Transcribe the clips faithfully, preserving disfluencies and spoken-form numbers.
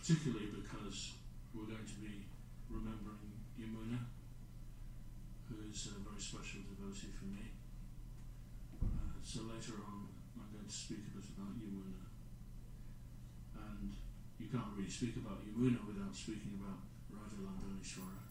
particularly because we're going to be remembering Yamuna, who is a very special devotee for me. Uh, so later on I'm going to speak a bit about Yamuna. And you can't really speak about Yamuna without speaking about Radha Landanishwara.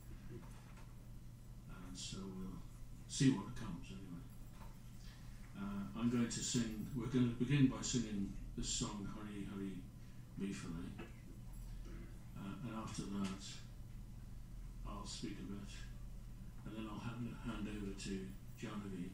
And so we'll see what comes anyway. Uh, I'm going to sing, we're going to begin by singing this song, Hari Hari Bifale. Uh, and after that, I'll speak a bit. And then I'll hand, hand over to Janavi.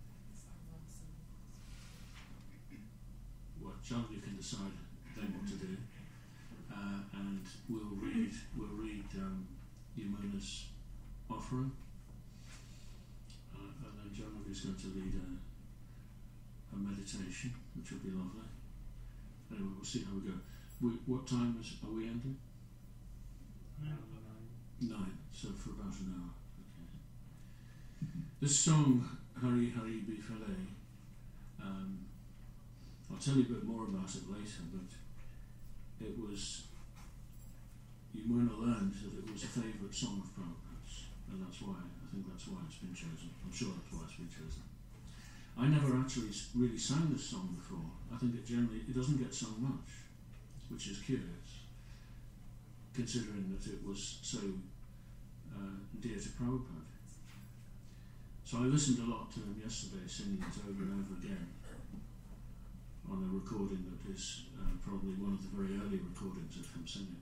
Well, Janavi can decide then what to do. Uh, and we'll read, we'll read um, Yamuna's offering. Uh, and then Janavi is going to lead a, a meditation, which will be lovely. Anyway, we'll see how we go. We, what time is, are we ending? Nine. Nine, so for about an hour. Okay. This song, Hari Hari Bifale, um, I'll tell you a bit more about it later, but it was, Yamuna learned that it was a favourite song of Prabhupada's, and that's why, I think that's why it's been chosen. I'm sure that's why it's been chosen. I never actually really sang this song before. I think it generally, it doesn't get sung much, which is curious, considering that it was so uh, dear to Prabhupada. So I listened a lot to him yesterday, singing it over and over again on a recording that is uh, probably one of the very early recordings of him singing.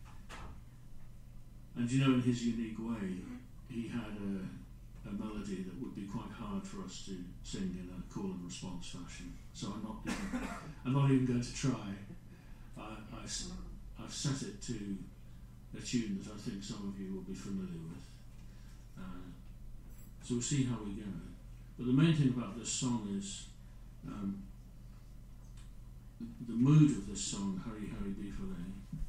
And you know, in his unique way, he had a, a melody that would be quite hard for us to sing in a call and response fashion. So I'm not even, I'm not even going to try. I, I, I've set it to a tune that I think some of you will be familiar with. Uh, so we'll see how we go. But the main thing about this song is um, the mood of this song, Hari Hari Bifale,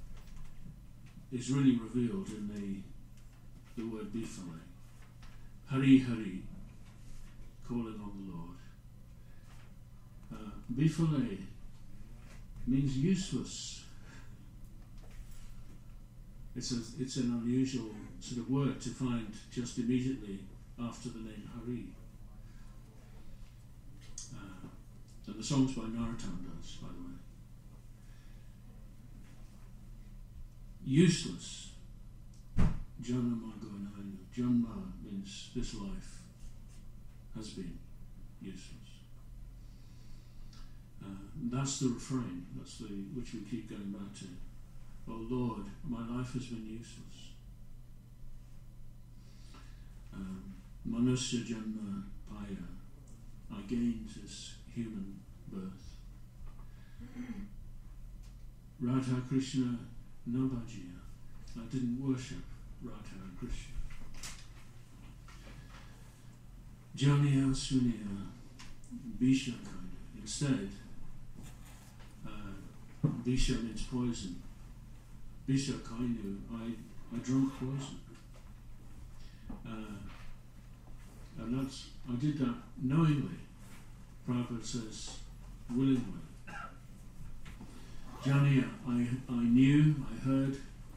is really revealed in the, the word Bifale. Hari Hari, calling on the Lord. Uh, Bifale means useless. It's, a, it's an unusual sort of word to find just immediately after the name Hari. Uh, and the song's by Narottam Das, by the way. Useless. Janma Goinainu. Janma means this life has been useless. Uh, that's the refrain, that's the which we keep going back to. Oh Lord, my life has been useless. Um, Manusya Janma Paya. I gained this human birth. Radha Krishna Nabhajiya. I didn't worship Radha and Krishna. Janiya Suniya Bisha kind of. Instead, uh, Bisha means poison. Bisha Kainu, I, I drank poison. Uh, and that's, I did that knowingly. Prabhupada says, willingly. Janiya, I, I knew, I heard.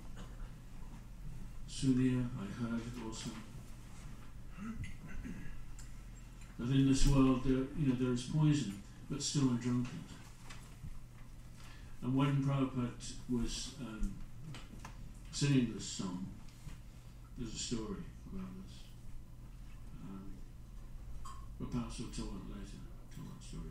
Suniya, I heard also. That in this world, there, you know, there is poison, but still I drank it. And when Prabhupada was um, singing this song, there's a story about this. Um, but perhaps we'll tell that later. Tell that story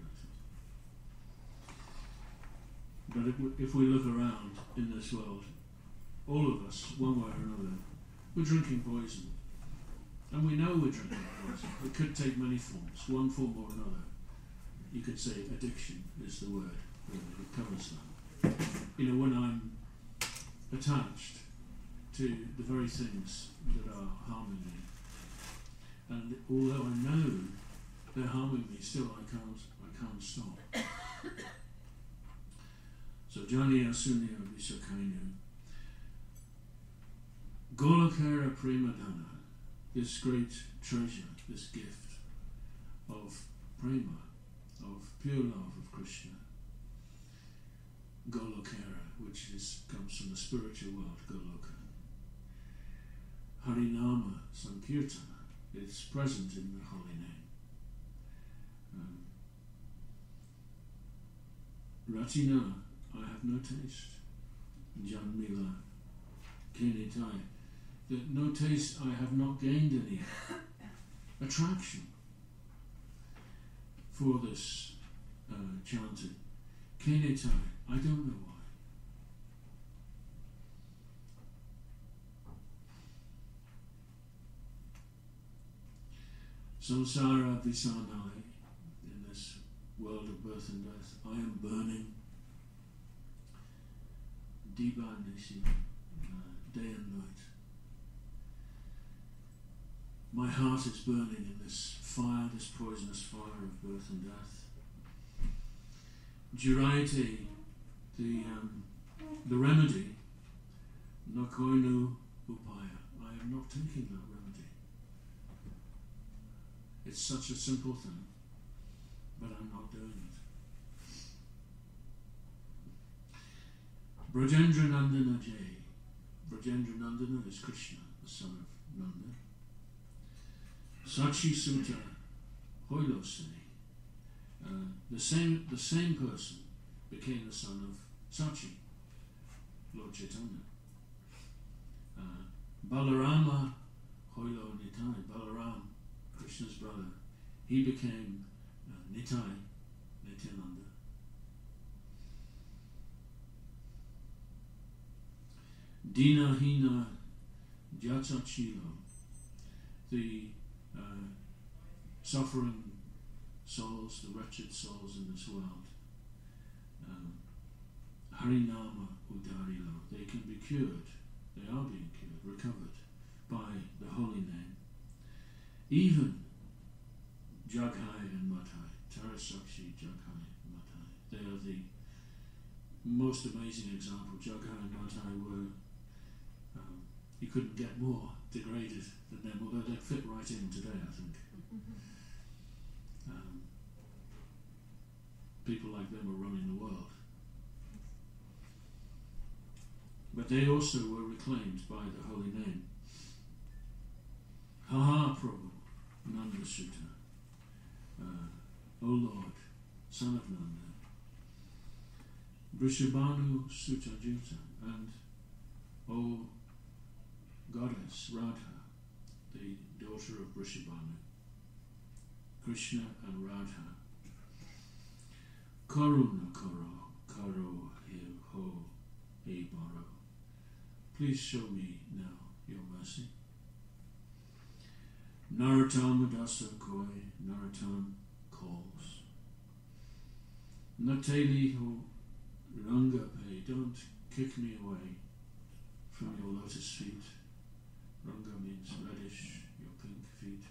later. But if we, if we look around in this world, all of us, one way or another, we're drinking poison. And we know we're drinking poison. It could take many forms, one form or another. You could say addiction is the word, really, it covers that. You know, when I'm attached to the very things that are harming me, and although I know they're harming me, still I can't, I can't stop. So Janiya Suniya Visakainu. Golokara Premadhana, this great treasure, this gift of prema, of pure love of Krishna. Golokara which is, comes from the spiritual world, Goloka. Harinama Sankirtana, it's present in the holy name. Um, Ratina, I have no taste. Janmila Kenitai, that no taste, I have not gained any attraction for this uh, chanting. Kenitai, I don't know why. Samsara Visanai, in this world of birth and death, I am burning. Diba Nishi, uh, day and night. My heart is burning in this fire, this poisonous fire of birth and death. Jiraite, the um, the remedy, Nakoinu Upaya. I am not taking that remedy. It's such a simple thing, but I'm not doing it. Brajendra Nandana Jay. Brajendra Nandana is Krishna, the son of Nanda. Sachi Sutta Hoilose. Uh, the same the same person became the son of Sachi, Lord Chaitanya. Uh, Balarama Hoilo Nitai, Balaram, Krishna's brother, he became uh, Nitai, Nityananda. Dina Hina Jatachilo, the uh, suffering souls, the wretched souls in this world. Um, Harinama Udarilo, they can be cured, they are being cured, recovered by the holy name. Even Jaghai and Matai, Tarasakshi, Jaghai, Matai, they are the most amazing example. Jaghai and Matai were, um, you couldn't get more degraded than them, although they'd fit right in today, I think. Um, people like them are running the world. But they also were reclaimed by the holy name. Haha Prabhu, Nanda Sutta, uh, O Lord, son of Nanda, Vrishabhanu Sutta Juta, and O Goddess Radha, the daughter of Vrishabhanu, Krishna and Radha. Karuna Karo, Karo He Ho He Baro. Please show me now your mercy. Narottam Adasa Koi, Narottam calls. Nateli Ho Ranga Pe, don't kick me away from your lotus feet. Ranga means reddish, your pink feet.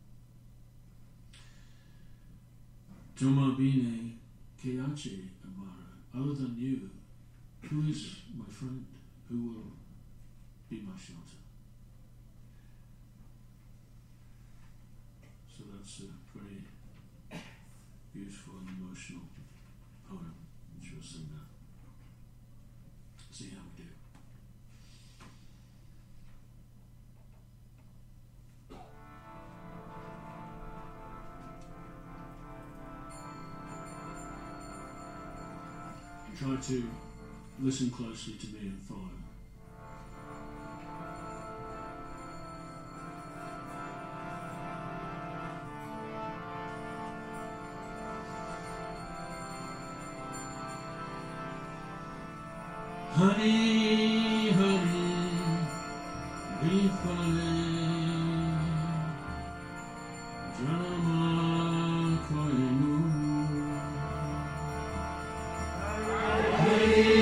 Tomabine Keache Amara, other than you, who is my friend? Who will be my shelter? So that's a very beautiful and emotional poem, which we'll sing now. See how we do. Try to listen closely to me and follow. Hari Hari Vifale Janama Koinu Hari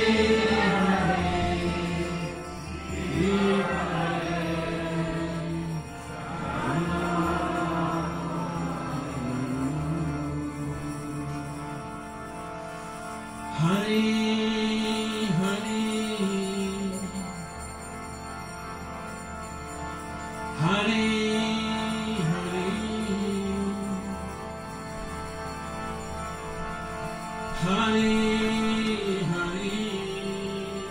Hari Hari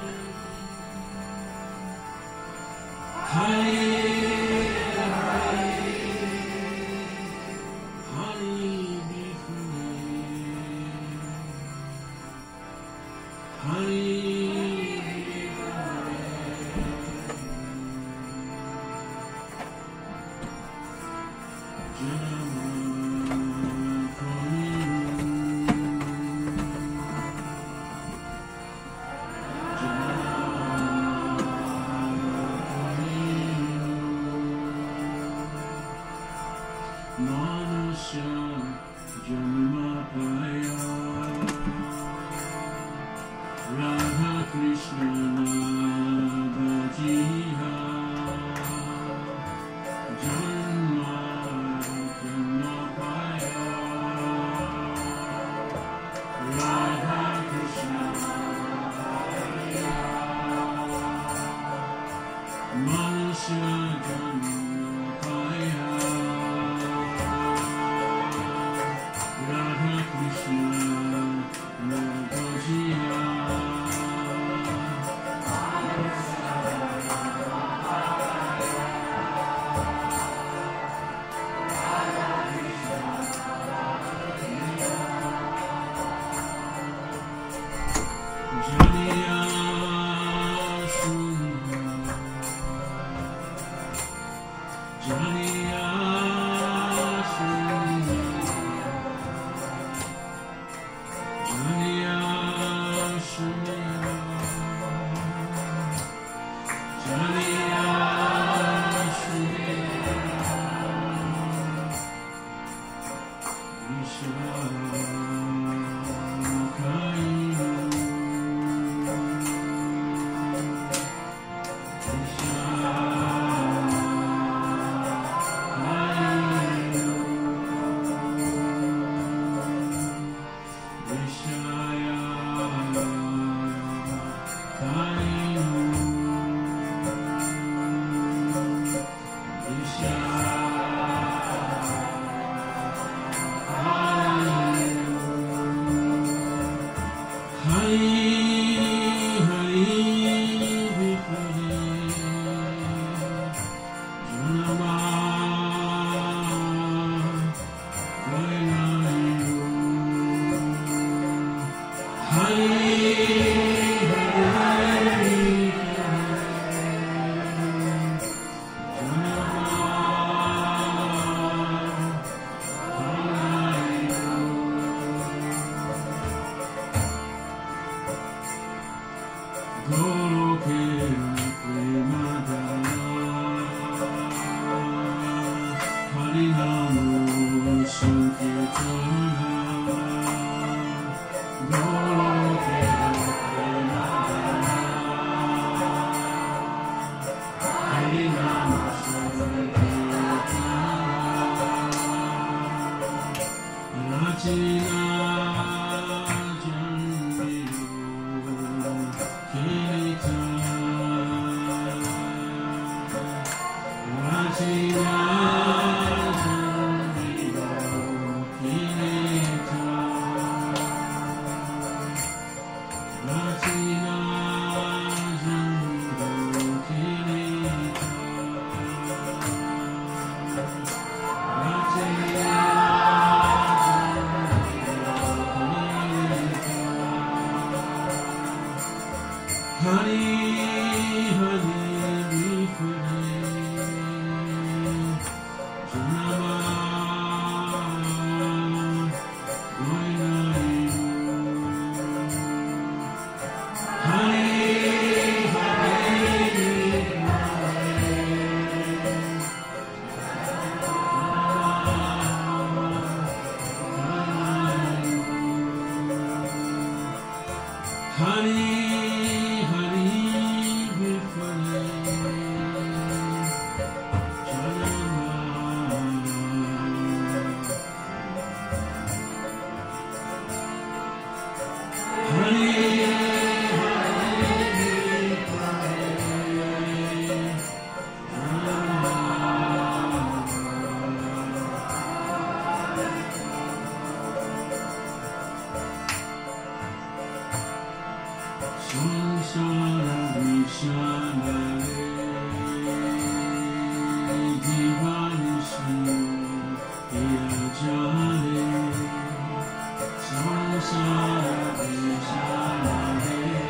Shana, Shana,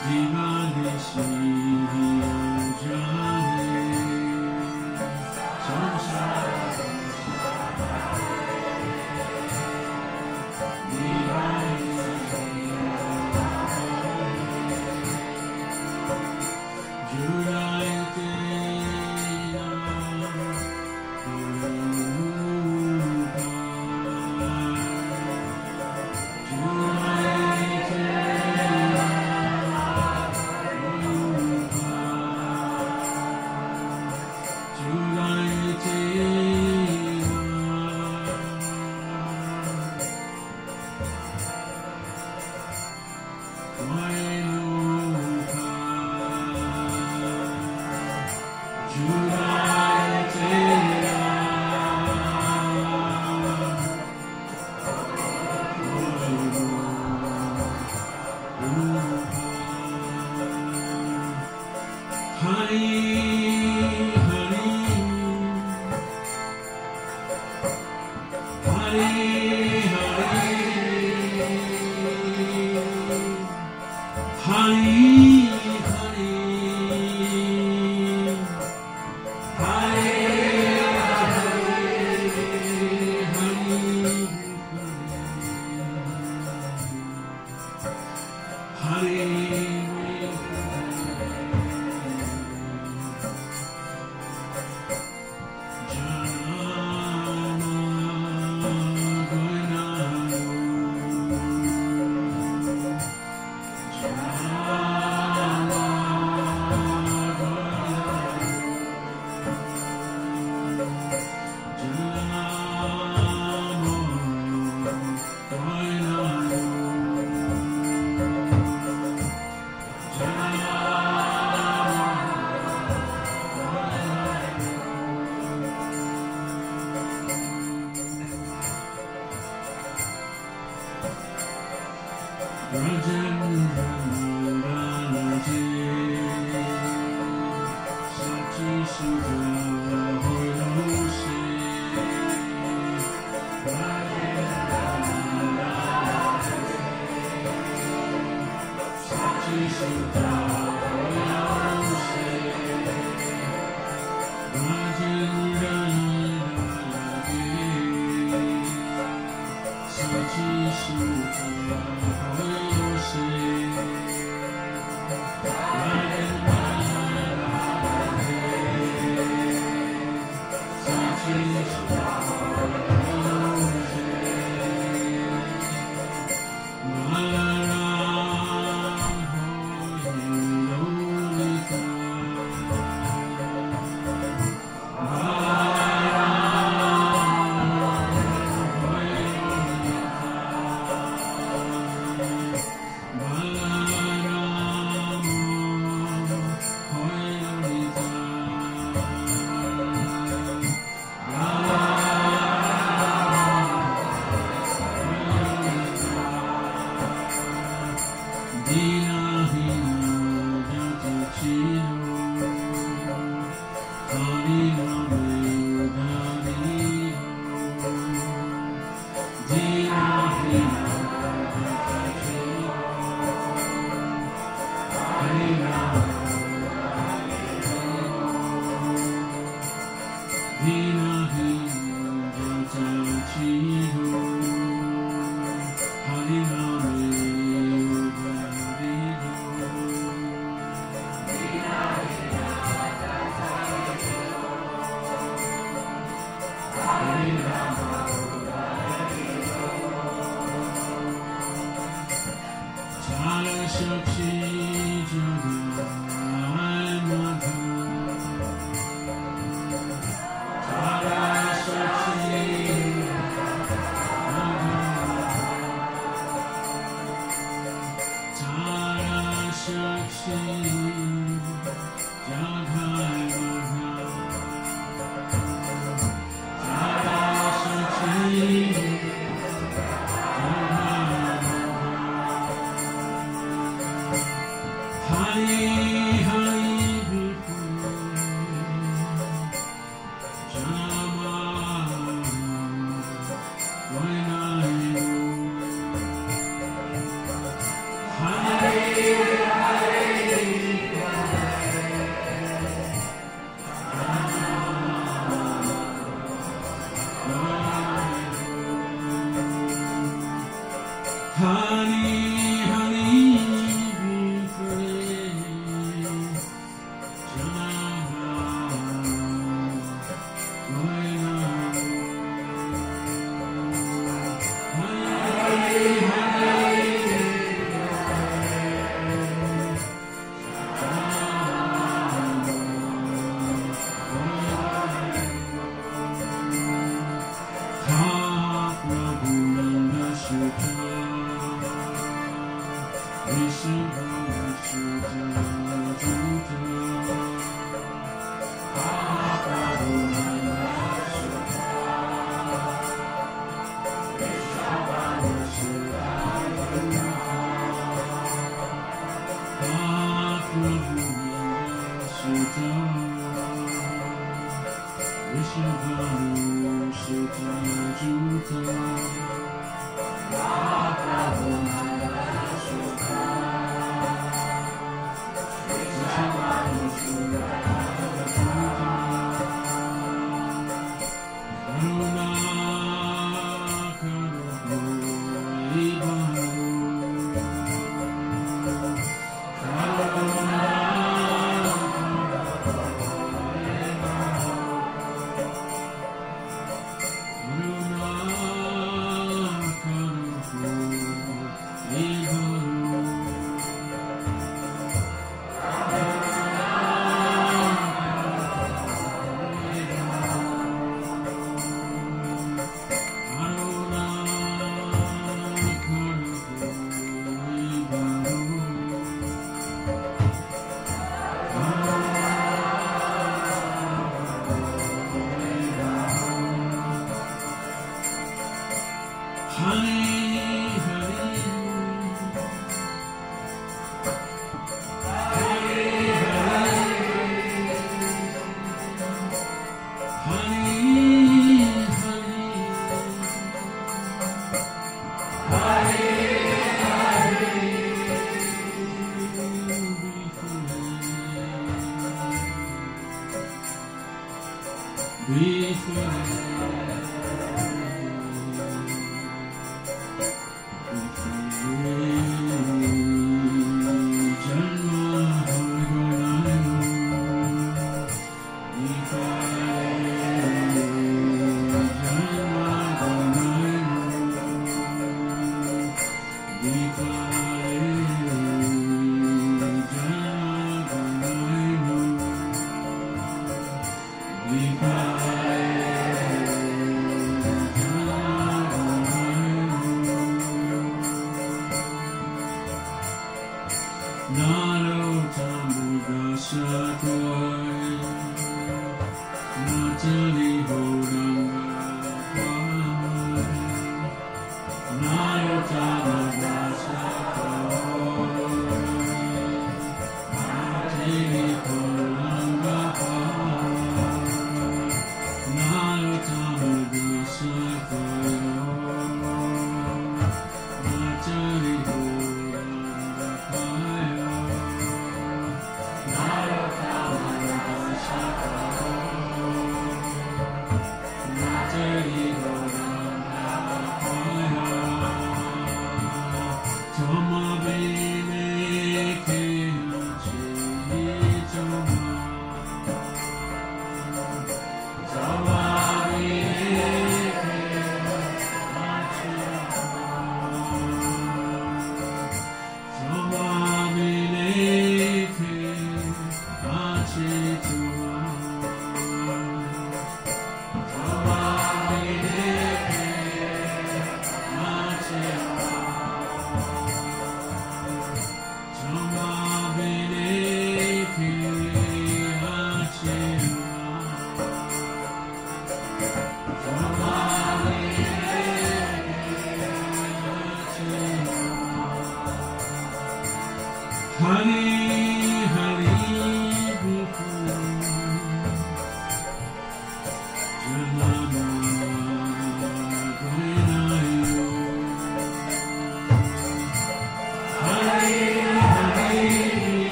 Hare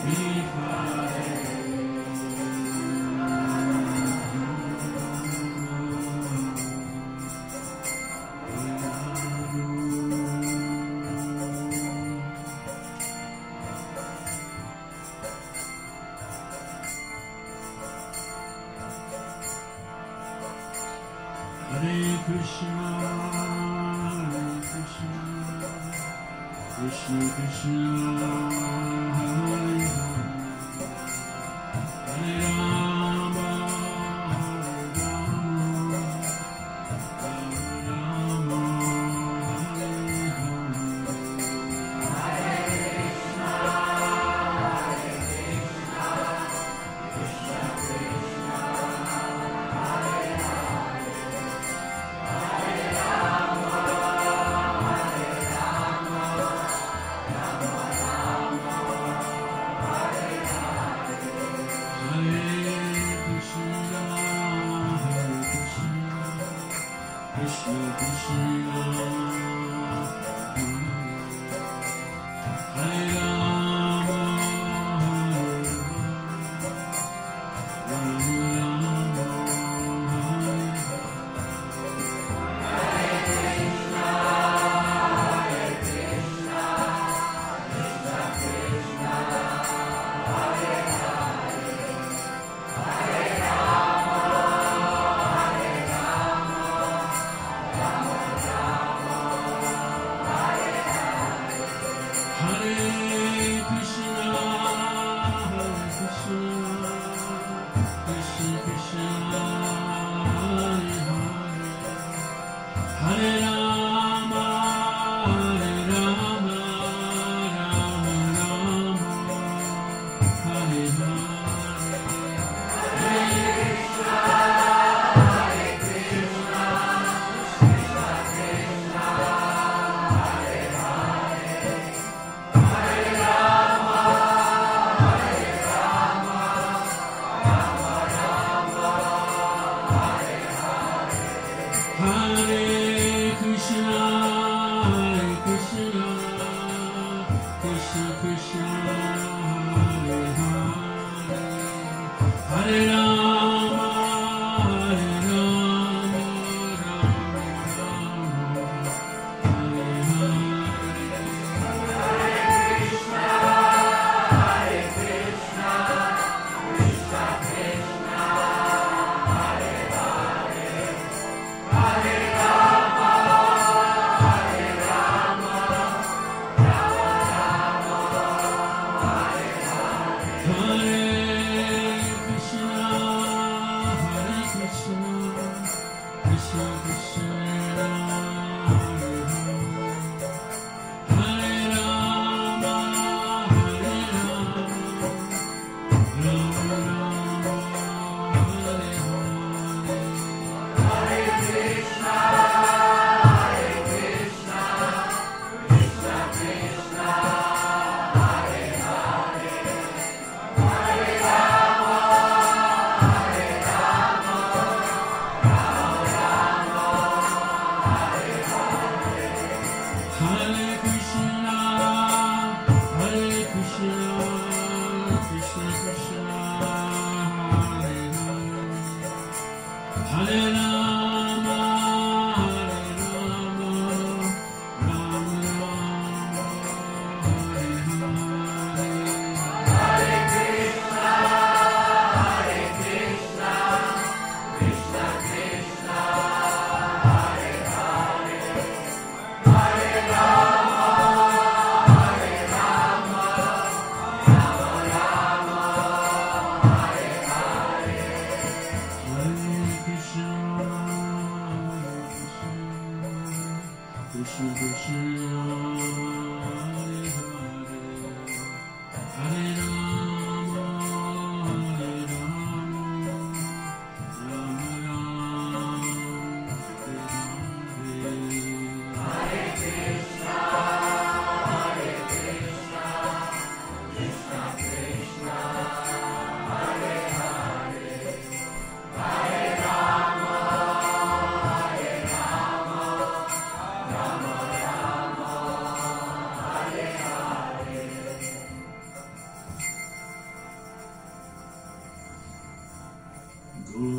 Hare Krishna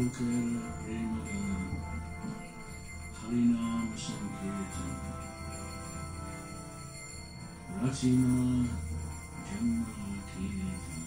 Lokera Premadana Harinam Sankirtan Ratima Jamma Kinita.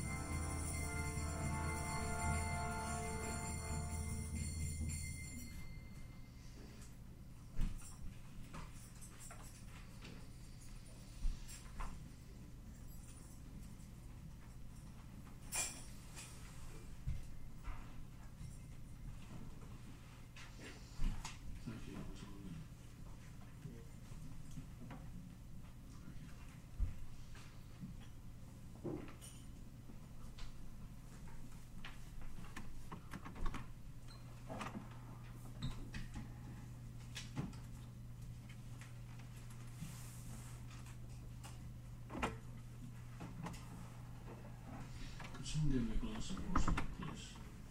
Someone give me a glass of water, please.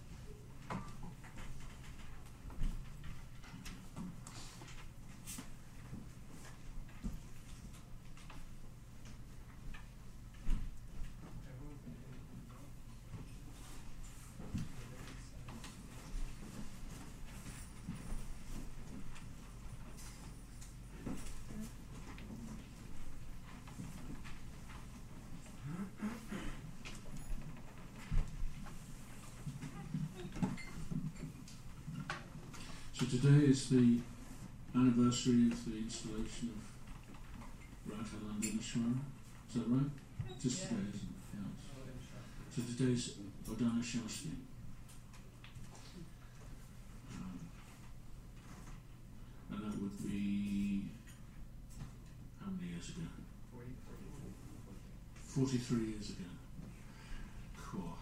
So today is the anniversary of the installation of Radha Landaneshwara. Is that right? Just Yeah. today, isn't it? Yeah. So today's Odana Shasti. Um, and that would be how many years ago? Forty-three years ago. Cool.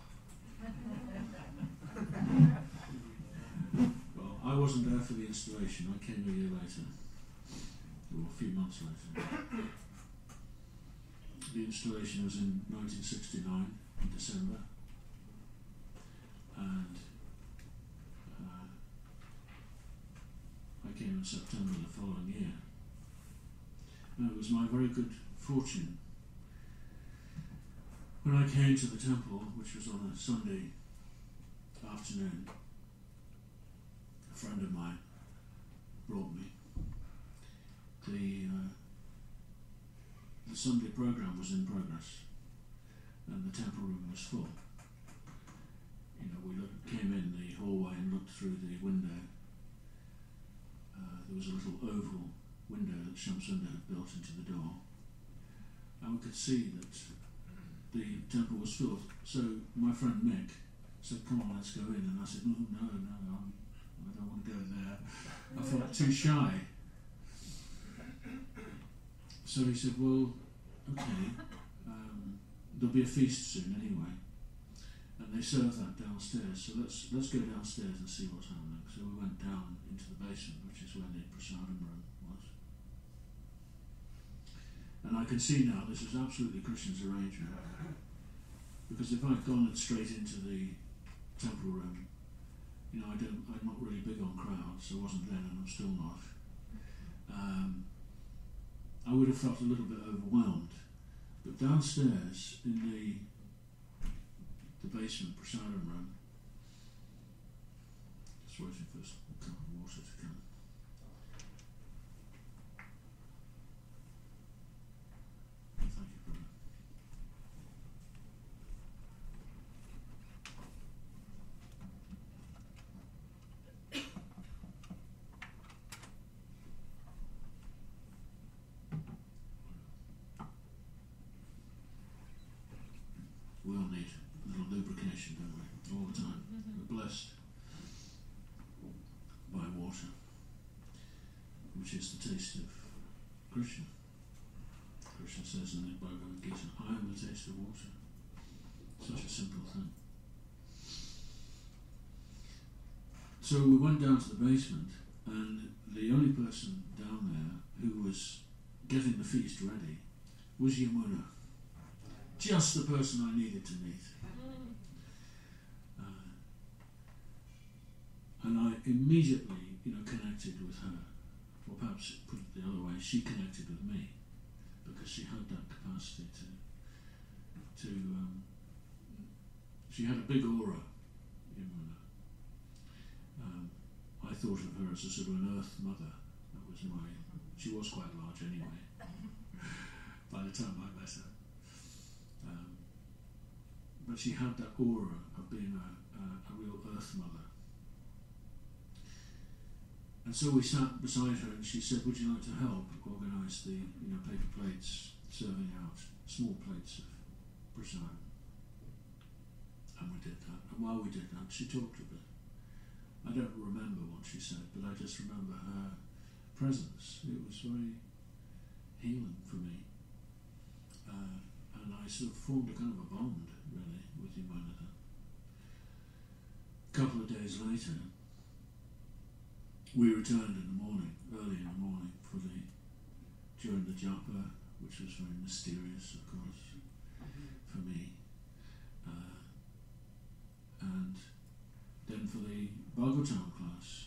Well, I wasn't there for the installation. I came a year later, or a few months later. The installation was in nineteen sixty-nine, in December, and uh, I came in September the following year. And it was my very good fortune when I came to the temple, which was on a Sunday afternoon. A friend of mine brought me. The uh, the Sunday program was in progress, and the temple room was full. You know, we looked, came in the hallway and looked through the window. Uh, there was a little oval window that Shamsunda had built into the door, and we could see that the temple was filled. So my friend Mick said, "Come on, let's go in." And I said, "No, no, no, I'm, I don't want to go there. I felt too shy." So he said, "Well, okay, um, there'll be a feast soon anyway, and they serve that downstairs. So let's let's go downstairs and see what's happening." So we went down into the basement, which is where the prasadam room was. And I can see now this is absolutely Krishna's arrangement, because if I'd gone straight into the temple room, you know, I don't, I'm not really big on crowds. I wasn't then, and I'm still not. Um, I would have felt a little bit overwhelmed. But downstairs in the the basement prasadam room, just waiting for a cup of water to come. Thank you, brother. We all need a little lubrication, don't we? All the time. We're blessed by water, which is the taste of Krishna. Krishna says in the Bhagavad Gita, "I am the taste of water." Such a simple thing. So we went down to the basement, and the only person down there who was getting the feast ready was Yamuna. Just the person I needed to meet. Uh, and I immediately, you know, connected with her. Or perhaps put it the other way, she connected with me, because she had that capacity to, to um, she had a big aura, Yamuna. thought of her as a sort of an earth mother. That was my. She was quite large anyway. By the time I met her, um, but she had that aura of being a, a, a real earth mother. And so we sat beside her, and she said, "Would you like to help organise the, you know, paper plates serving out small plates of Prasadam?" And we did that. And while we did that, she talked a bit. I don't remember what she said, but I just remember her presence. It was very healing for me. Uh, and I sort of formed a kind of a bond, really, with Yamunatha. A couple of days later, we returned in the morning, early in the morning, for the during the japa, which was very mysterious, of course, for me. Uh, and then for the Bhagavatam class.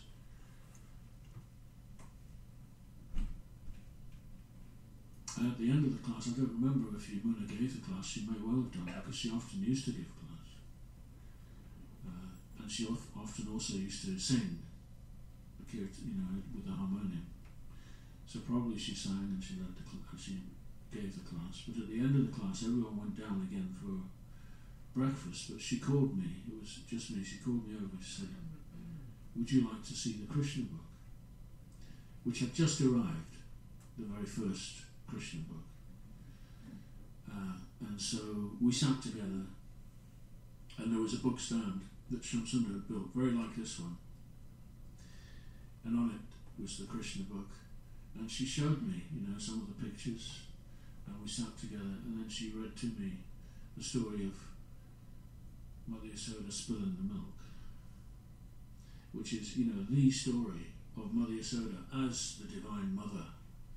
And at the end of the class, I don't remember if Yamuna gave the class. She may well have done, because she often used to give class. Uh, and she of, often also used to sing, you know, with the harmonium. So probably she sang and she led the cl- she gave the class. But at the end of the class, everyone went down again for breakfast. But she called me. It was just me. She called me over. She said, "Would you like to see the Krishna book?" Which had just arrived, the very first Krishna book. Uh, and so we sat together, and there was a book stand that Shamsundar had built, very like this one. And on it was the Krishna book. And she showed me, you know, some of the pictures. And we sat together, and then she read to me the story of Mother Yasoda spilling the milk, which is, you know, the story of Mother Yasoda as the Divine Mother.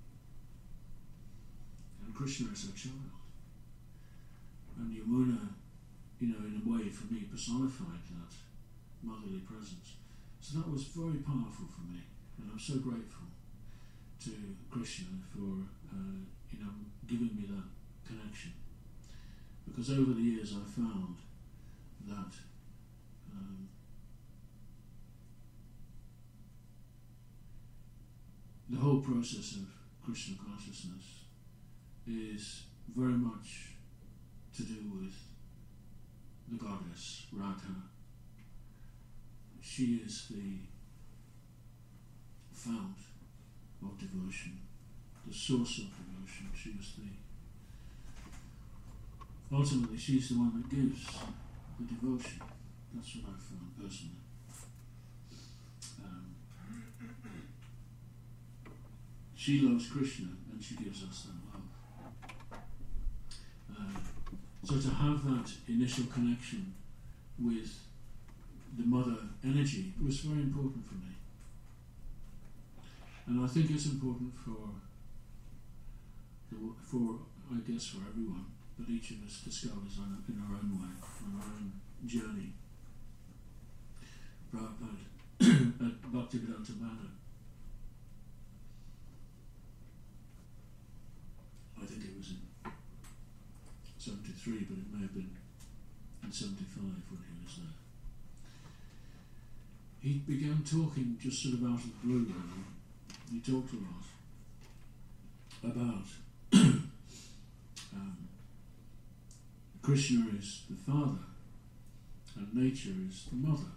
And Krishna is her child. And Yamuna, you know, in a way, for me, personified that motherly presence. So that was very powerful for me, and I'm so grateful to Krishna for uh, you know, giving me that connection. Because over the years I found that um, the whole process of Krishna consciousness is very much to do with the goddess Radha. She is the fount of devotion, the source of devotion. She is the, ultimately she's the one that gives the devotion. That's what I found personally. Um, she loves Krishna and she gives us that love. Uh, so to have that initial connection with the mother energy was very important for me. And I think it's important for, the, for I guess for everyone, that each of us discovers on, in our own way, on our own journey. Prabhupada at Bhaktivedanta Manor, I think it was in seventy-three, but it may have been in seventy-five when he was there. He began talking just sort of out of the blue, really. He talked a lot about um, Krishna is the father and nature is the mother.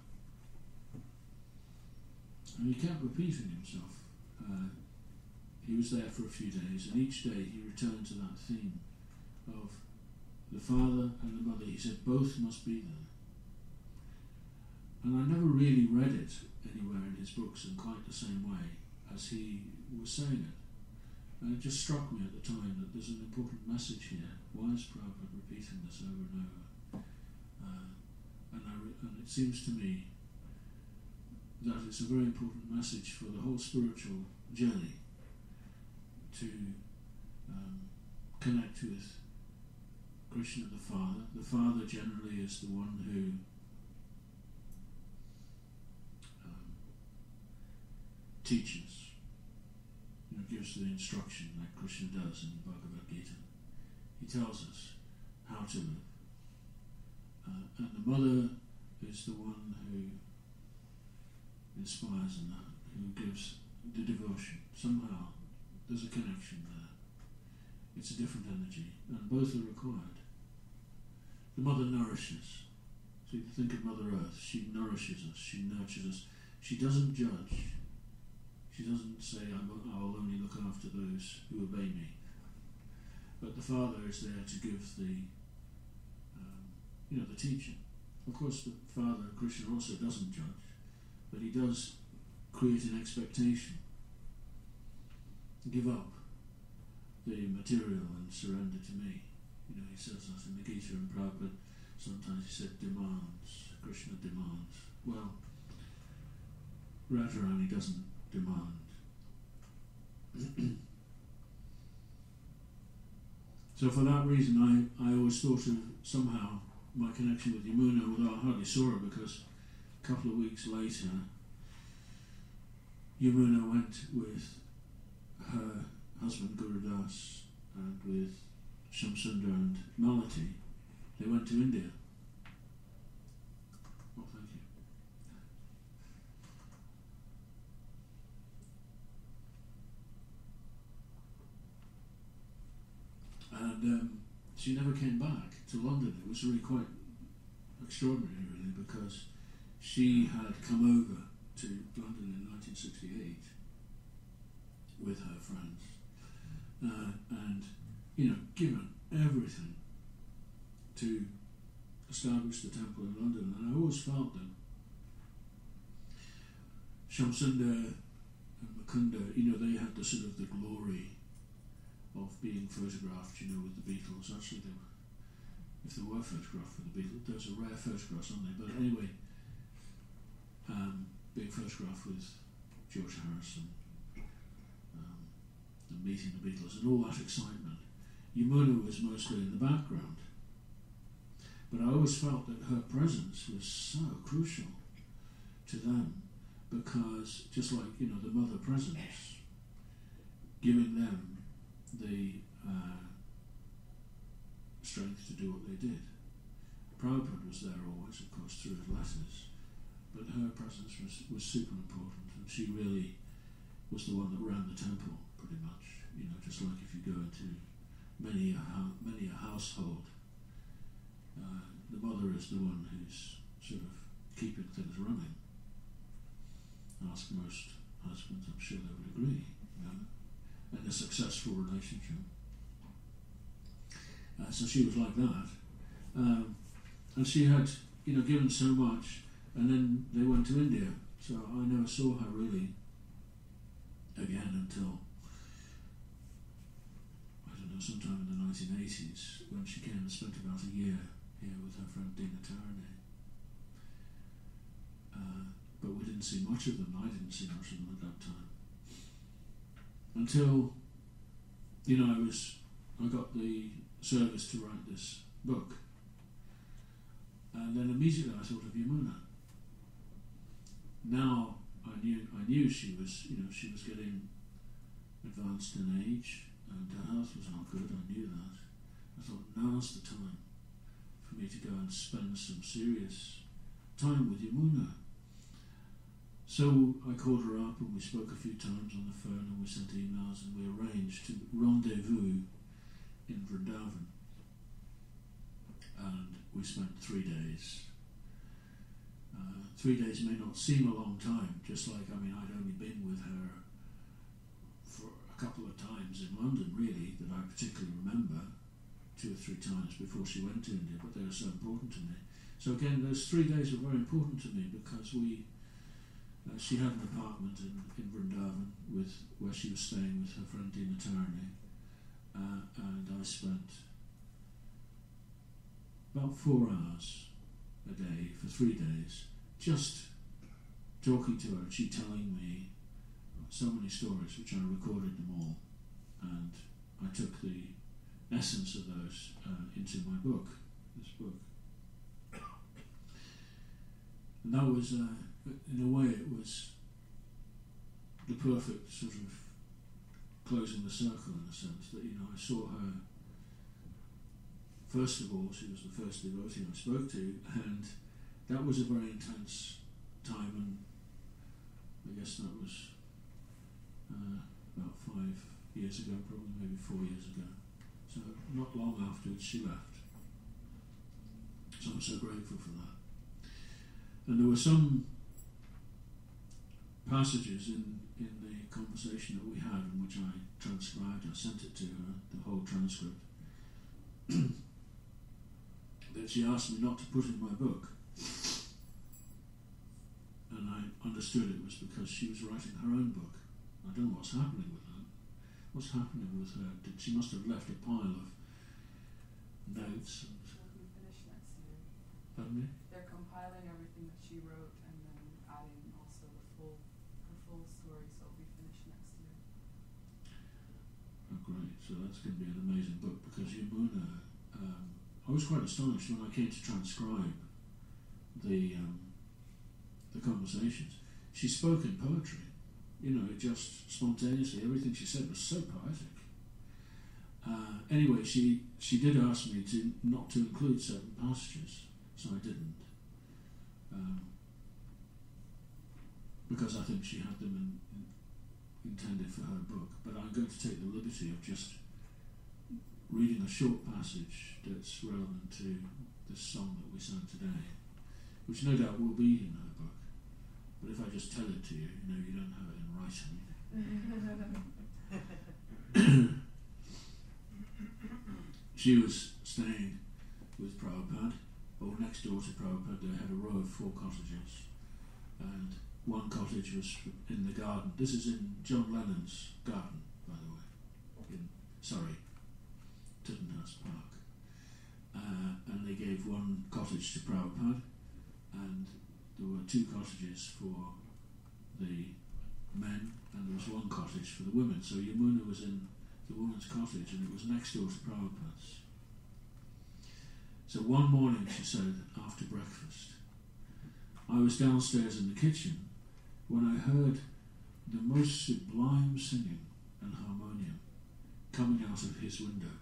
And he kept repeating himself. Uh, he was there for a few days, and each day he returned to that theme of the father and the mother. He said both must be there. And I never really read it anywhere in his books in quite the same way as he was saying it. And it just struck me at the time that there's an important message here. Why is Prabhupada repeating this over and over? Uh, and, I re- and it seems to me that it's a very important message for the whole spiritual journey to um, connect with Krishna the Father. The Father generally is the one who um, teaches, you know, gives the instruction like Krishna does in the Bhagavad Gita. He tells us how to live. Uh, and the mother is the one who inspires and who gives the devotion. Somehow there's a connection there. It's a different energy, and both are required. The mother nourishes. So you think of Mother Earth, she nourishes us, she nurtures us. She doesn't judge. She doesn't say, I will only look after those who obey me. But the Father is there to give the, um, you know, the teaching. Of course, the Father, Krishna, also doesn't judge, but he does create an expectation. Give up the material and surrender to me. You know, he says that in the Gita, and Prabhupada sometimes he said demands. Krishna demands. Well, Radharani doesn't demand. So for that reason, I, I always thought of somehow my connection with Yamuna, although I hardly saw her because a couple of weeks later, Yamuna went with her husband Gurudas and with Shamsundar and Malati. They went to India. Oh, thank you. And um, she never came back to London. It was really quite extraordinary, really, because she had come over to London in nineteen sixty-eight with her friends, uh, and, you know, given everything to establish the temple in London. And I always felt that Shamsundar and Mukunda, you know, they had the sort of the glory of being photographed, you know, with the Beatles. Actually, they were, if they were photographed with the Beatles, those are rare photographs, aren't they? But anyway, um, being photographed with George Harrison, um, and meeting the Beatles and all that excitement. Yamuna was mostly in the background. But I always felt that her presence was so crucial to them, because just like, you know, the mother presence, giving them the uh, strength to do what they did. Prabhupada was there always, of course, through his letters, but her presence was, was super important, and she really was the one that ran the temple, pretty much. You know, just like if you go into many a, many a household, uh, the mother is the one who's sort of keeping things running. Ask most husbands, I'm sure they would agree, you know, in a successful relationship. Uh, so she was like that. Um, and she had, you know, given so much, and then they went to India. So I never saw her really again until, I don't know, sometime in the nineteen eighties, when she came and spent about a year here with her friend Dina Tarani. Uh, but we didn't see much of them. I didn't see much of them at that time. Until, you know, I was, I got the service to write this book. And then immediately I thought of Yamuna. Now I knew I knew she was, you know, she was getting advanced in age and her health was not good, I knew that. I thought, now's the time for me to go and spend some serious time with Yamuna. So I called her up and we spoke a few times on the phone and we sent emails and we arranged to rendezvous in Vrindavan. And we spent three days. Uh, three days may not seem a long time, just like, I mean, I'd only been with her for a couple of times in London, really, that I particularly remember, two or three times before she went to India, but they were so important to me. So again, those three days were very important to me because we, uh, she had an apartment in, in Vrindavan with, where she was staying with her friend Dina Tarani, uh, and I spent about four hours a day for three days, just talking to her, and she telling me so many stories, which I recorded them all, and I took the essence of those uh, into my book, this book. And that was, uh, in a way, it was the perfect sort of closing the circle, in a sense, that, you know, I saw her. First of all, she was the first devotee I spoke to, and that was a very intense time, and I guess that was uh, about five years ago, probably maybe four years ago. So not long afterwards she left. So I'm so grateful for that. And there were some passages in, in the conversation that we had in which I transcribed, I sent it to her, the whole transcript, that she asked me not to put in my book. And I understood it was because she was writing her own book. I don't know what's happening with that. What's happening with her? Did, she must have left a pile of notes. And It'll be finished next year. Pardon me? They're compiling everything that she wrote and then adding also the full, her full story, so it'll be finished next year. Oh, great. So that's going to be an amazing book because Yamuna, um, I was quite astonished when I came to transcribe the um, the conversations. She spoke in poetry. You know, just spontaneously, everything she said was so poetic. Uh, anyway, she she did ask me to not to include certain passages, so I didn't, um, because I think she had them in, in, intended for her book. But I'm going to take the liberty of just reading a short passage that's relevant to this song that we sang today, which no doubt will be in her book. But if I just tell it to you, you know, you don't have it in writing. She was staying with Prabhupada, or next door to Prabhupada. They had a row of four cottages, and one cottage was in the garden. This is in John Lennon's garden, by the way, in Surrey, Tittenhurst Park. Uh, and they gave one cottage to Prabhupada, and there were two cottages for the men, and there was one cottage for the women. So Yamuna was in the woman's cottage, and it was next door to Prabhupada's. So one morning, she said, after breakfast, I was downstairs in the kitchen when I heard the most sublime singing and harmonium coming out of his window.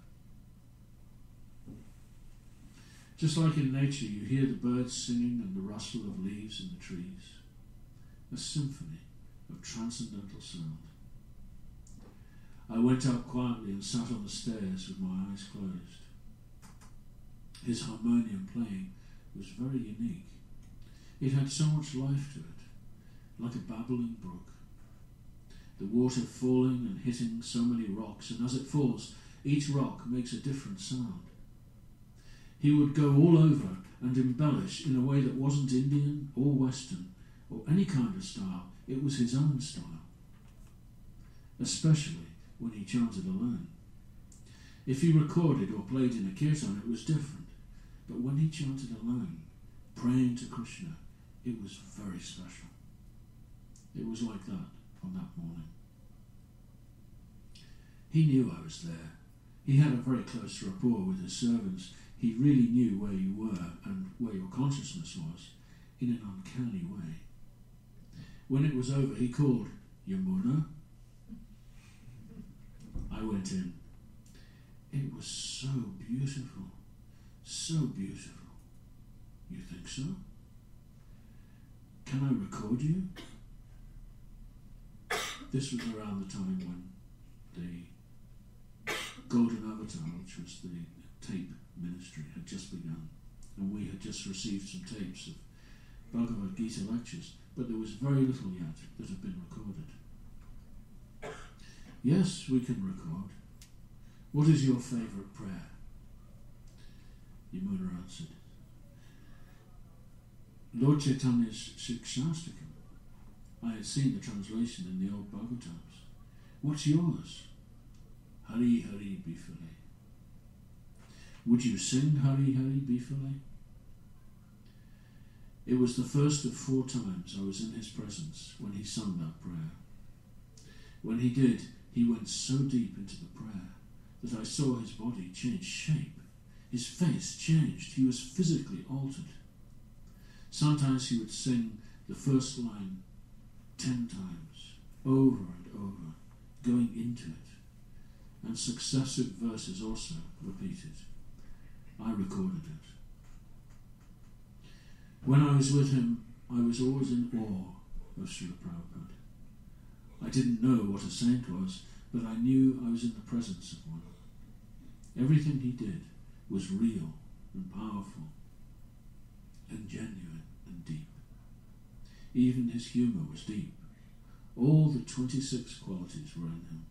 Just like in nature, you hear the birds singing and the rustle of leaves in the trees, a symphony of transcendental sound. I went up quietly and sat on the stairs with my eyes closed. His harmonium playing was very unique. It had so much life to it, like a babbling brook. The water falling and hitting so many rocks, and as it falls, each rock makes a different sound. He would go all over and embellish in a way that wasn't Indian or Western or any kind of style. It was his own style, especially when he chanted alone. If he recorded or played in a kirtan, it was different. But when he chanted alone, praying to Krishna, it was very special. It was like that on that morning. He knew I was there. He had a very close rapport with his servants. He really knew where you were and where your consciousness was in an uncanny way. When it was over, he called, Yamuna. I went in. It was so beautiful, so beautiful. You think so? Can I record you? This was around the time when the Golden Avatar, which was the tape ministry, had just begun, and we had just received some tapes of Bhagavad Gita lectures, but there was very little yet that had been recorded. Yes, we can record. What is your favourite prayer? Yamuna answered, Lord Chaitanya's Shikshastakam. I had seen the translation in the old Bhagavatams. What's yours? Hari Hari Bifale. Would you sing Hari Hari Bifale? It was the first of four times I was in his presence when he sung that prayer. When he did, he went so deep into the prayer that I saw his body change shape. His face changed. He was physically altered. Sometimes he would sing the first line ten times, over and over, going into it, and successive verses also repeated. I recorded it. When I was with him, I was always in awe of Srila Prabhupada. I didn't know what a saint was, but I knew I was in the presence of one. Everything he did was real and powerful and genuine and deep. Even his humour was deep. All the twenty-six qualities were in him.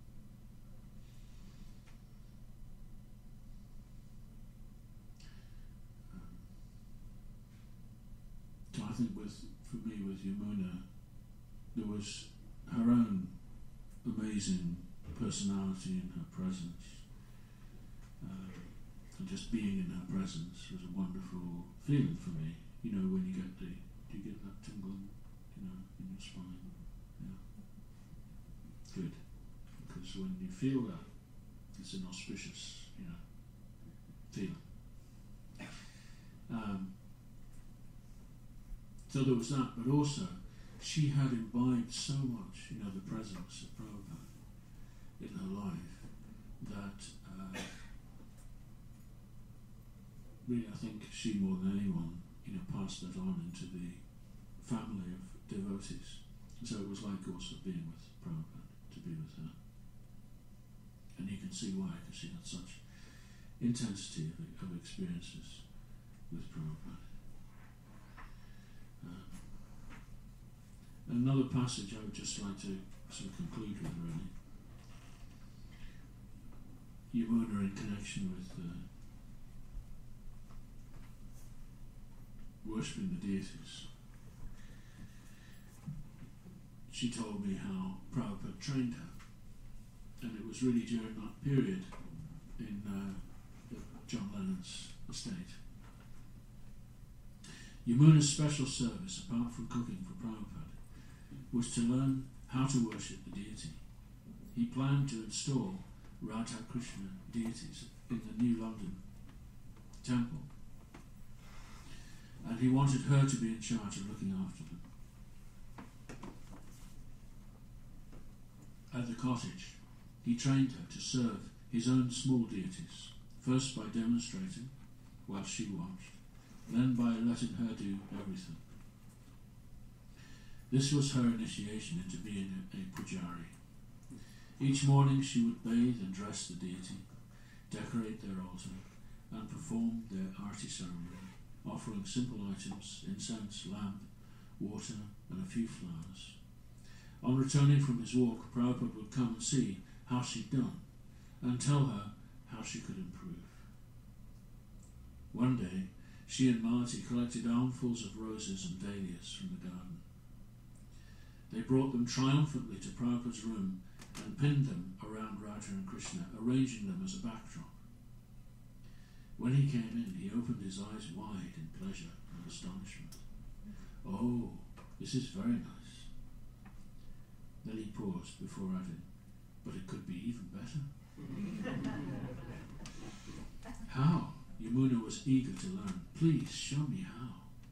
Um, so I think with, for me, with Yamuna, there was her own amazing personality in her presence. Um, and just being in her presence was a wonderful feeling for me. You know, when you get the, do you get that tingling, you know, in your spine? Yeah. Good. Because when you feel that, it's an auspicious, you know, feeling. Um, so there was that, but also she had imbibed so much, you know, the presence of Prabhupada in her life that uh, really, I think she more than anyone, you know, passed that on into the family of devotees. And so it was like also being with Prabhupada, to be with her. And you can see why, because she had such intensity of, of experiences with Prabhupada. Um, another passage I would just like to sort of conclude with, really. Yamuna in connection with uh, worshipping the deities. She told me how Prabhupada trained her, and it was really during that period in uh, John Lennon's estate. Yamuna's special service, apart from cooking for Prabhupada, was to learn how to worship the deity. He planned to install Radha Krishna deities in the New London temple, and he wanted her to be in charge of looking after them. At the cottage, he trained her to serve his own small deities, first by demonstrating while she watched, then by letting her do everything. This was her initiation into being a, a pujari. Each morning she would bathe and dress the deity, decorate their altar, and perform their arti ceremony, offering simple items, incense, lamp, water, and a few flowers. On returning from his walk, Prabhupada would come and see how she'd done, and tell her how she could improve. One day, she and Malati collected armfuls of roses and dahlias from the garden. They brought them triumphantly to Prabhupada's room and pinned them around Radha and Krishna, arranging them as a backdrop. When he came in, he opened his eyes wide in pleasure and astonishment. "Oh, this is very nice." Then he paused before adding, "But it could be even better." How? Yamuna was eager to learn. "Please show me how."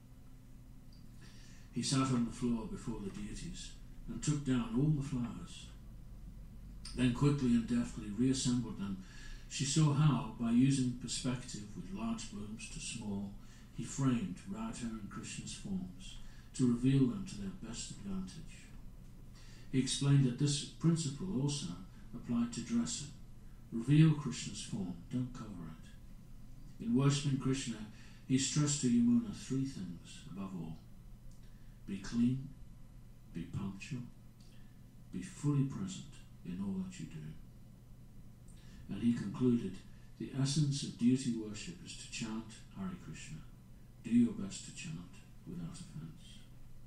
He sat on the floor before the deities and took down all the flowers. Then quickly and deftly reassembled them. She saw how, by using perspective with large blooms to small, he framed Radha and Krishna's forms to reveal them to their best advantage. He explained that this principle also applied to dressing. Reveal Krishna's form, don't cover it. In worshipping Krishna, he stressed to Yamuna three things above all: be clean, be punctual, be fully present in all that you do. And he concluded, the essence of deity worship is to chant Hare Krishna. Do your best to chant without offence.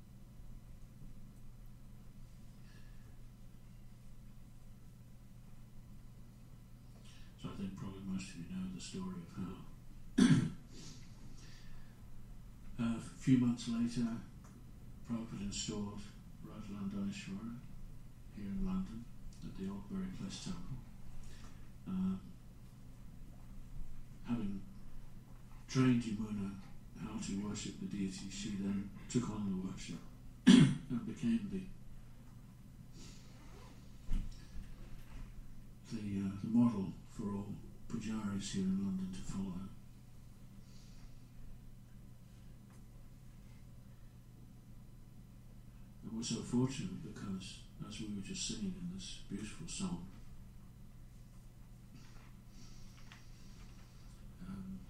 So I think probably most of you know the story of how a few months later, Prabhupada installed Radhalandeshwara here in London at the Old Bury Place Temple. Um, having trained Yamuna how to worship the deity, she then took on the worship and became the the, uh, the model for all pujaris here in London to follow. And we're so fortunate because, as we were just singing in this beautiful song, um,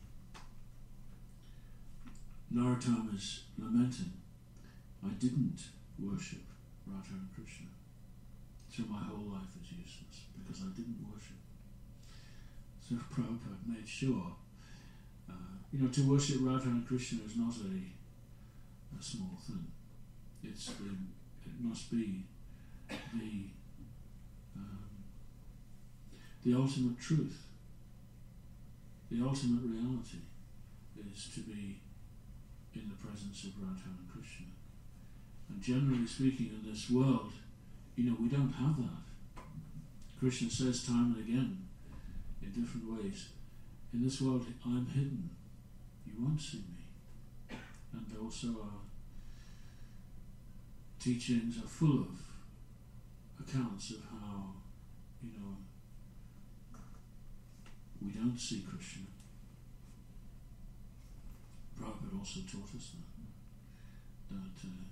Narottama is lamenting, I didn't worship Radha and Krishna, so my whole life is useless because I didn't worship. So Prabhupada made sure, uh, you know, to worship Radha and Krishna is not a, a small thing. It's the, it must be the um, the ultimate truth. The ultimate reality is to be in the presence of Radha and Krishna. And generally speaking, in this world, you know, we don't have that. Krishna says time and again, in different ways, in this world I'm hidden. You won't see me. And also our teachings are full of accounts of how, you know, we don't see Krishna. Prabhupada also taught us that. That uh,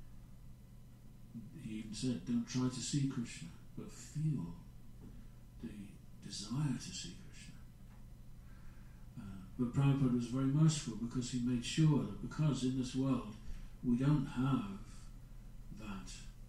he even said, don't try to see Krishna, but feel the desire to see Krishna. Uh, but Prabhupada was very merciful because he made sure that because in this world we don't have that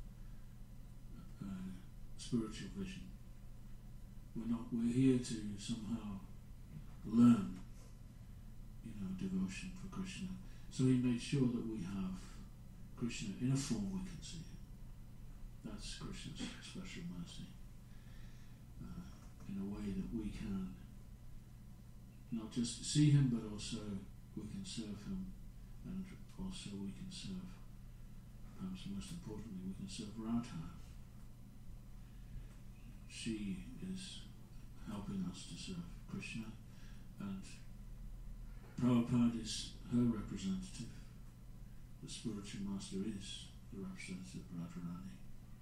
uh, spiritual vision. We're not. We're here to somehow learn, you know, devotion for Krishna. So he made sure that we have Krishna in a form we can see him. That's Krishna's special mercy. Uh, in a way that we can not just see him, but also we can serve him, and also we can serve, perhaps most importantly, we can serve Radha. She is helping us to serve Krishna, and Prabhupada is her representative. The spiritual master is the representative of Radharani.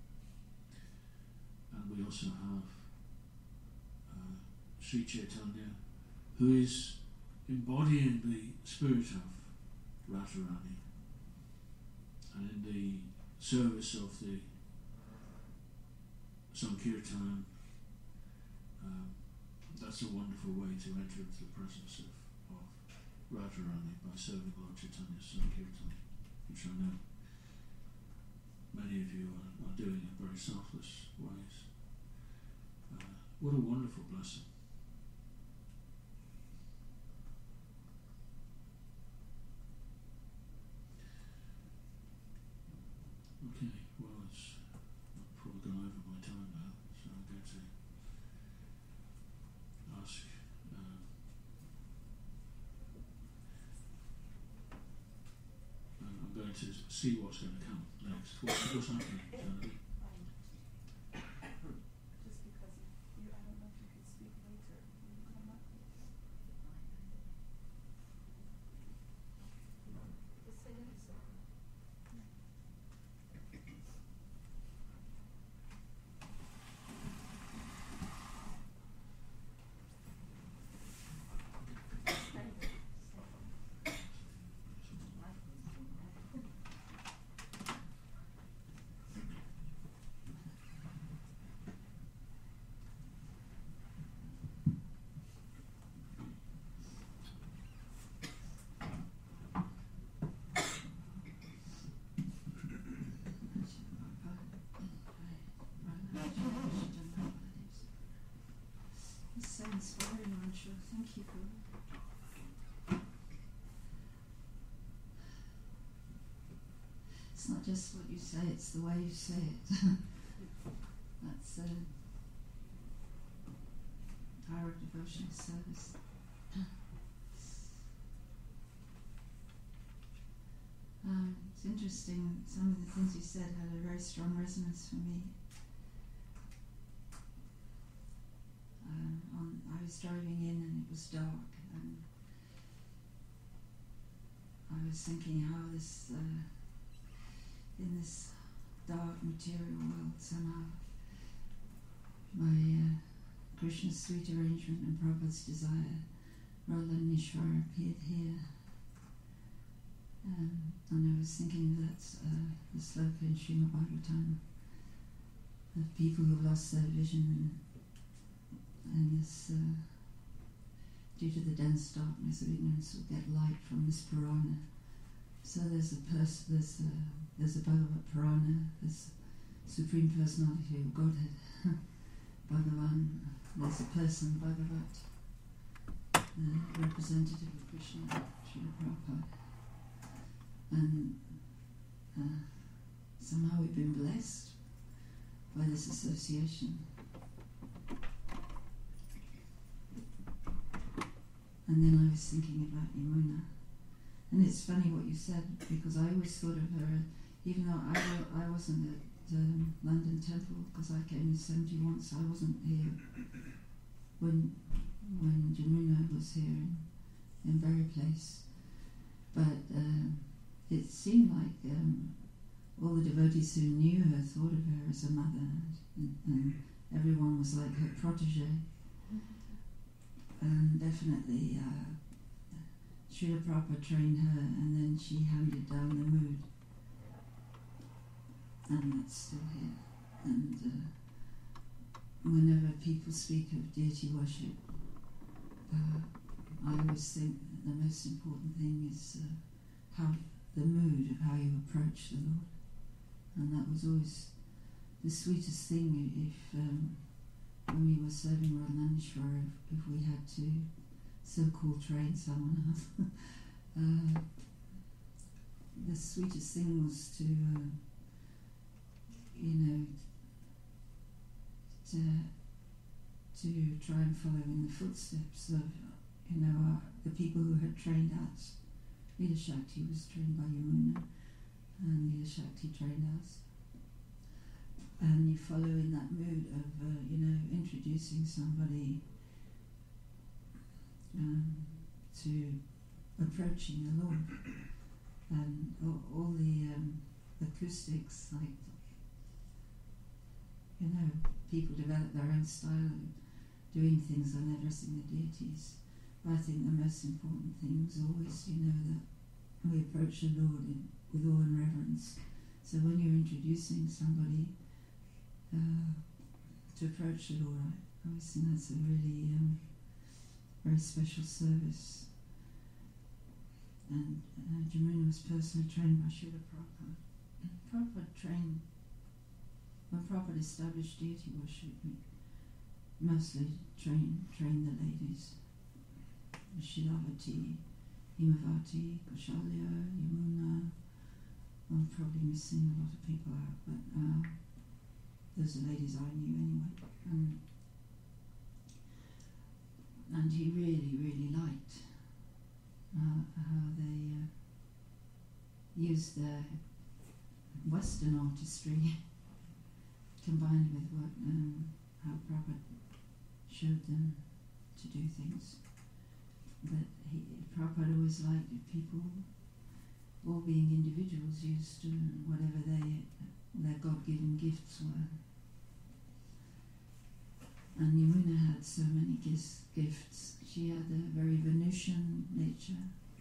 And we also have uh, Sri Chaitanya, who is embodying the spirit of Radharani, and in the service of the Sankirtan, um, that's a wonderful way to enter into the presence of, of Radharani, by serving Lord Chaitanya's Sankirtan, which I know many of you are, are doing in very selfless ways. Uh, what a wonderful blessing. Okay, well, it's I've probably gone over my time now, so I'm going to ask um, I'm going to see what's going to come next. What's, what's happening, Janet? Just because you, I don't know if you could speak later. Will you come up? Just say it. So inspiring, Rancho. Thank you for it's not just what you say, it's the way you say it. That's uh, our devotional service. Um, it's interesting, some of the things you said had a very strong resonance for me. Um, on, I was driving in and it was dark, and I was thinking how this, uh, in this dark material world, somehow my uh, Krishna's sweet arrangement and Prabhupada's desire, Radha and Ishvara appeared here. Um, and I was thinking that uh, the sloka in Srimad Bhagavatam of people who've lost their vision and, and this, uh, due to the dense darkness of ignorance, will get light from this Purana. So there's a pers- there's a there's a Bhagavat Purana, there's Supreme Personality of Godhead, Bhagavan. There's a person, Bhagavat, the representative of Krishna, Srila Prabhupada. And uh, somehow we've been blessed by this association. And then I was thinking about Yamuna. And it's funny what you said, because I always thought of her, even though I, wa- I wasn't at um, London Temple, because I came in seventy-one, so I wasn't here when when Yamuna was here in, in Berry Place. But uh, it seemed like um, all the devotees who knew her thought of her as a mother, and, and everyone was like her protege. And definitely uh, Srila Prabhupada trained her, and then she handed down the mood, and that's still here. And uh, whenever people speak of deity worship, uh, I always think the most important thing is uh, how the mood of how you approach the Lord, and that was always the sweetest thing. If um, when we were serving Radhanandishwara, if, if we had to so-called train someone else, uh, the sweetest thing was to, uh, you know, to, to try and follow in the footsteps of, you know, our, the people who had trained us. Leela Shakti was trained by Yamuna, and Leela Shakti trained us. And you follow in that mood of, uh, you know, introducing somebody um, to approaching the Lord. And all, all the um, acoustics, like, you know, people develop their own style of doing things when they're addressing the deities. But I think the most important thing is always, you know, that we approach the Lord in, with awe and reverence. So when you're introducing somebody Uh, to approach the Lord, I always think that's a really um, very special service. And uh, Yamuna was personally trained by Srila Prabhupada. Prabhupada trained, when Prabhupada established deity worship, he mostly trained trained the ladies. Shilavati, Himavati, Kaushalya, Yamuna. I'm probably missing a lot of people out, but uh, those are ladies I knew anyway. Um, and he really, really liked uh, how they uh, used their Western artistry combined with what um, how Prabhupada showed them to do things. But he, Prabhupada always liked people, all being individuals, used uh, whatever they their God-given gifts were. And Yamuna had so many gis- gifts. She had a very Venusian nature,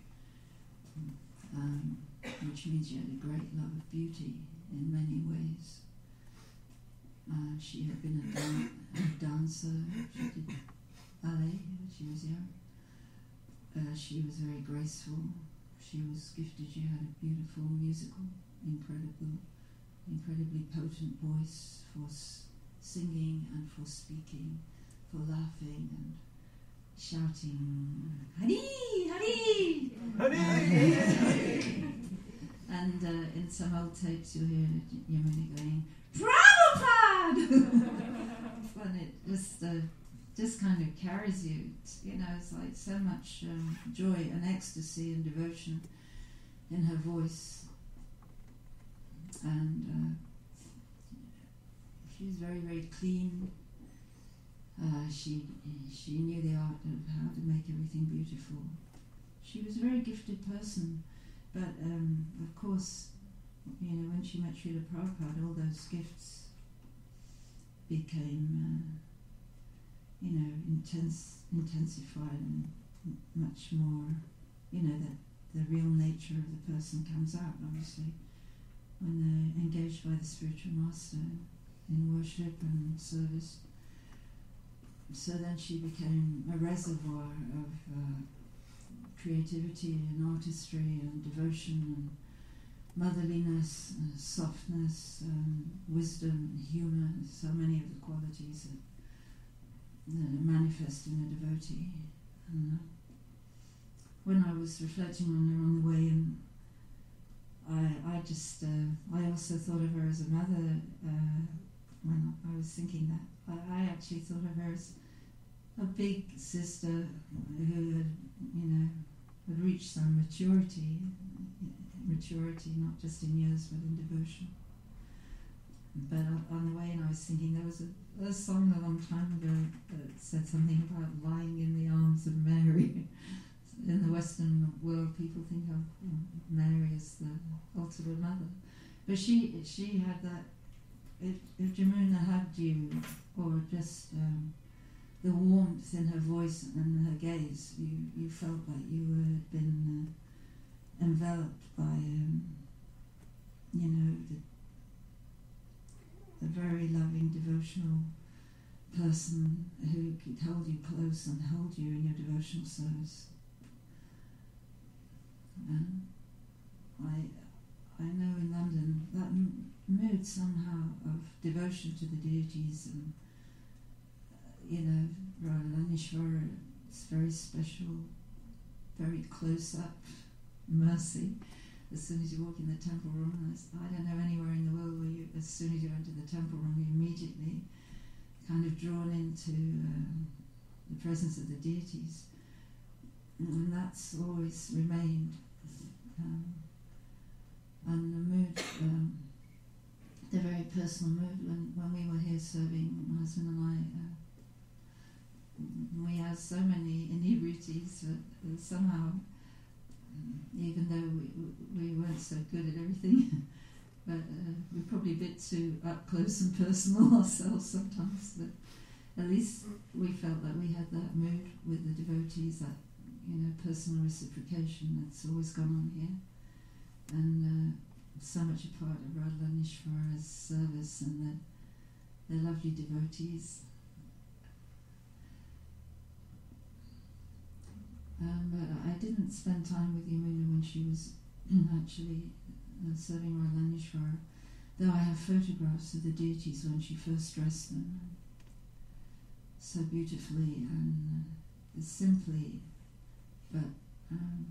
um, which means she had a great love of beauty in many ways. Uh, she had been a, dan- a dancer. She did ballet when she was young. Uh, she was very graceful. She was gifted. She had a beautiful musical, incredible incredibly potent voice for s- singing and for speaking, for laughing and shouting, Hari! Hari! Hari! And uh, in some old tapes you'll hear Yamuna going, Prabhupada! And it just, uh, just kind of carries you, it's, you know, it's like so much um, joy and ecstasy and devotion in her voice. And uh, she was very, very clean. Uh, she she knew the art of how to make everything beautiful. She was a very gifted person, but um, of course, you know, when she met Srila Prabhupada, all those gifts became, uh, you know, intense, intensified, and m- much more. You know, that the real nature of the person comes out, obviously. when they're engaged by the spiritual master in worship and service. So then she became a reservoir of uh, creativity and artistry and devotion and motherliness, uh, softness, um, wisdom, humour, so many of the qualities that, that manifest in a devotee. And uh, when I was reflecting on her on the way in, I, I just, uh, I also thought of her as a mother uh, when I was thinking that. I, I actually thought of her as a big sister who had, you know, had reached some maturity, maturity not just in years but in devotion. But on the way in I was thinking there was a, a song a long time ago that said something about lying in the arms of Mary. In the Western world, people think of Mary as the ultimate mother. But she she had that, if, if Jamuna hugged you, or just um, the warmth in her voice and her gaze, you, you felt like you had been uh, enveloped by, um, you know, the, a very loving, devotional person who could hold you close and hold you in your devotional service. Um, I I know in London that m- mood somehow of devotion to the deities and uh, you know, Radhalanishvara, it's very special, very close up mercy. As soon as you walk in the temple room, I don't know anywhere in the world where you, as soon as you enter the temple room, you immediately kind of drawn into um, the presence of the deities, and that's always remained. Um, and the mood, um, the very personal mood, when, when we were here serving, my husband and I, uh, we had so many inebrities that somehow, even though we, we weren't so good at everything, but uh, we're probably a bit too up close and personal ourselves sometimes, but at least we felt that we had that mood with the devotees, that, you know, personal reciprocation that's always gone on here, and uh, so much a part of Radhalanishvara's service and the, the lovely devotees. Um, but I didn't spend time with Yamuna when she was actually uh, serving Radhalanishvara, though I have photographs of the deities when she first dressed them so beautifully and uh, simply, but um,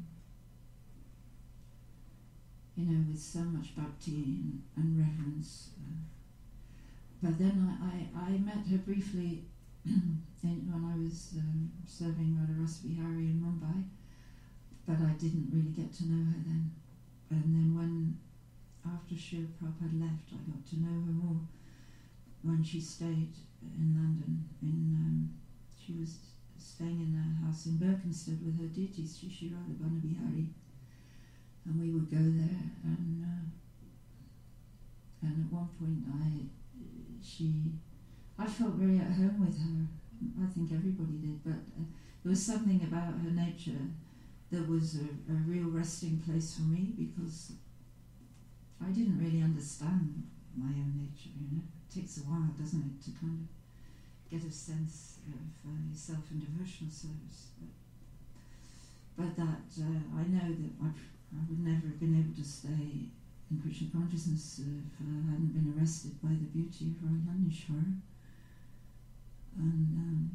you know, with so much bhakti and, and reverence. Uh, but then I, I, I met her briefly in, when I was um, serving Radha Rasa Bihari in Mumbai, but I didn't really get to know her then. And then when, after Srila Prabhupada left, I got to know her more when she stayed in London. In um, she was staying in a house in Berkhamsted with her deities, Sri Sri Radha Bana Bihari, and we would go there. And uh, and at one point, I she I felt very at home with her. I think everybody did, but uh, there was something about her nature that was a, a real resting place for me, because I didn't really understand my own nature. You know, it takes a while, doesn't it, to kind of get a sense of uh, yourself in devotional service. But, but that uh, I know that I, I would never have been able to stay in Krishna consciousness if I hadn't been arrested by the beauty of Radhalanishvara. And um,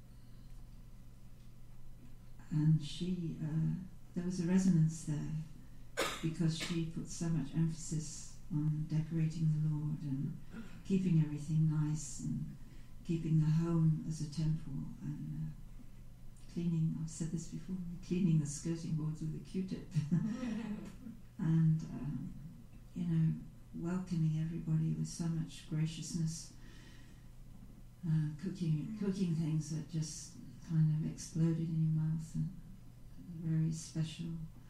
and she, uh, there was a resonance there, because she put so much emphasis on decorating the Lord and keeping everything nice and keeping the home as a temple and uh, cleaning, I've said this before, cleaning the skirting boards with a Q-tip and um, you know, welcoming everybody with so much graciousness, uh, cooking cooking things that just kind of exploded in your mouth, and very special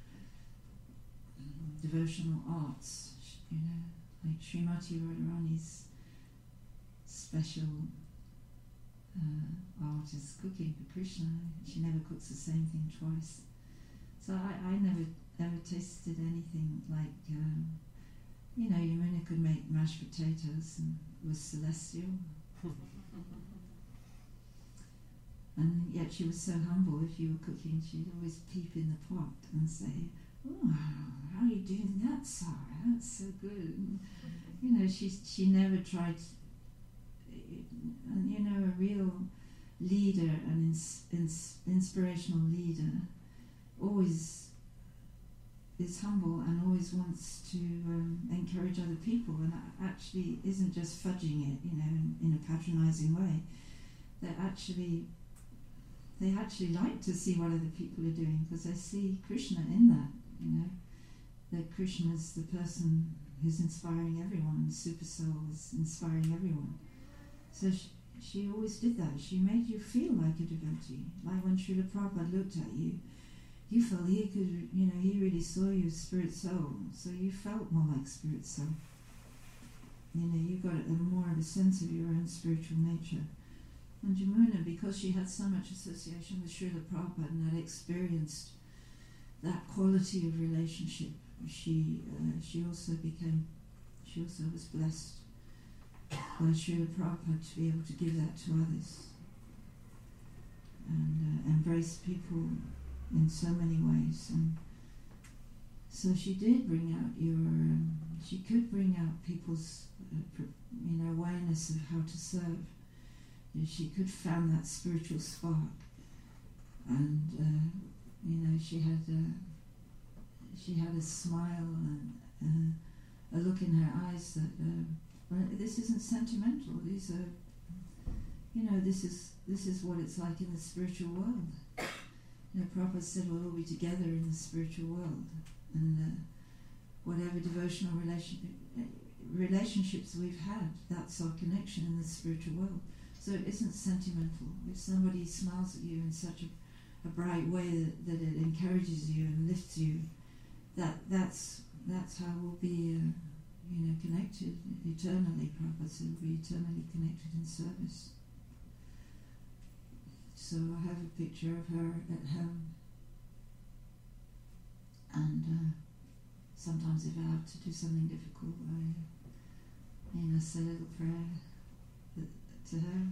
um, devotional arts, you know, like Srimati Radharani's special uh, art is cooking for Krishna. She never cooks the same thing twice. So I, I never ever tasted anything like um, you know, Yamuna could make mashed potatoes and was celestial. And yet she was so humble. If you were cooking, she'd always peep in the pot and say, "Oh, how are you doing that, Sarah? That's so good." And, you know, she she never tried. And you know, a real leader, an ins, ins, inspirational leader, always is humble and always wants to um, encourage other people, and actually isn't just fudging it, you know, in, in a patronising way. They actually. They actually like to see what other people are doing because they see Krishna in that, you know. That Krishna is the person who's inspiring everyone, the super soul is inspiring everyone. So she, she always did that. She made you feel like a devotee. Like when Srila Prabhupada looked at you, you felt he could, you know, he really saw you as spirit soul. So you felt more like spirit soul. You know, you got a, more of a sense of your own spiritual nature. And Yamuna, because she had so much association with Srila Prabhupada and had experienced that quality of relationship, she uh, she also became, she also was blessed by Srila Prabhupada to be able to give that to others and uh, embrace people in so many ways. And so she did bring out your, um, she could bring out people's, uh, pr- you know, awareness of how to serve. She could fan that spiritual spark, and uh, you know, she had a, she had a smile and uh, a look in her eyes that uh, well, this isn't sentimental. These are, you know, this is this is what it's like in the spiritual world. You know, Prabhupada said we'll all be together in the spiritual world, and uh, whatever devotional relation, relationships we've had, that's our connection in the spiritual world. So it isn't sentimental. If somebody smiles at you in such a, a bright way that, that it encourages you and lifts you, that that's that's how we'll be, uh, you know, connected eternally. Prabhupada said we'll be eternally connected in service. So I have a picture of her at home, and uh, sometimes if I have to do something difficult, I, you know, say a little prayer to her.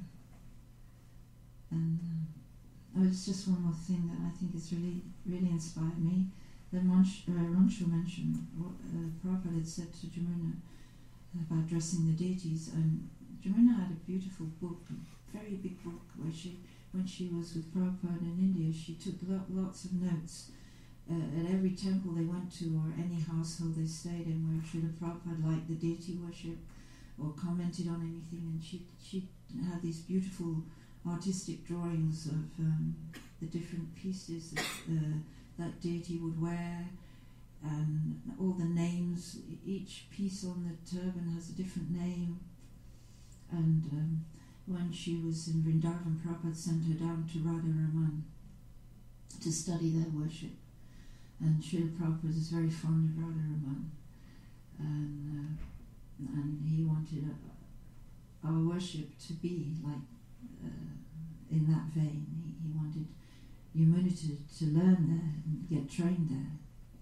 And uh, oh, it's just one more thing that I think has really, really inspired me. That Rancho uh, mentioned what uh, Prabhupada had said to Yamuna about dressing the deities, and Yamuna had a beautiful book, a very big book, where she, when she was with Prabhupada in India, she took lo- lots of notes uh, at every temple they went to or any household they stayed in where Srila Prabhupada liked the deity worship or commented on anything, and she she had these beautiful artistic drawings of um, the different pieces that uh, that deity would wear, and all the names. Each piece on the turban has a different name. And um, when she was in Vrindavan, Prabhupada sent her down to Radha Raman to study their worship. And Srila Prabhupada is very fond of Radha Raman, and uh, and he wanted uh, our worship to be like uh, in that vein. He, he wanted Yamuna to, to learn there and get trained there.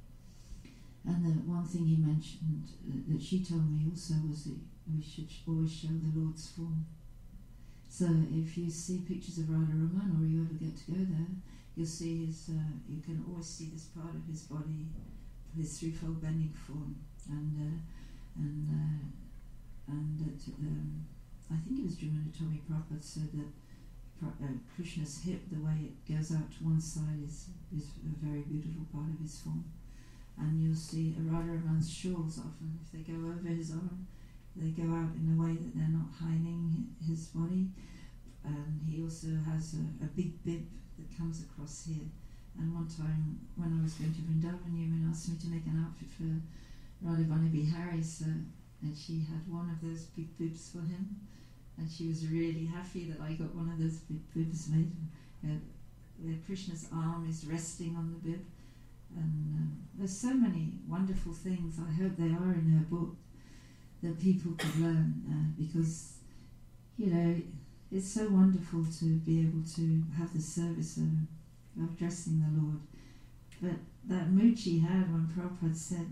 And the one thing he mentioned uh, that she told me also was that we should always show the Lord's form. So if you see pictures of Radha Raman, or you ever get to go there, you'll see his, uh, you can always see this part of his body, his threefold bending form. And uh, and uh, and that um, I think it was Yamuna told me Prabhupada said that uh, Krishna's hip, the way it goes out to one side, is is a very beautiful part of his form. And you'll see Radha Raman's shawls often, if they go over his arm, they go out in a way that they're not hiding his body. And he also has a, a big bib that comes across here. And one time when I was going to Vrindavan, Yamuna asked me to make an outfit for Radhavani Bihari, so, and she had one of those big bibs for him, and she was really happy that I got one of those big bibs made. Uh, where Krishna's arm is resting on the bib, and um, there's so many wonderful things. I hope they are in her book that people could learn, uh, because you know it's so wonderful to be able to have the service of, of dressing the Lord. But that mood she had when Prabhupada said,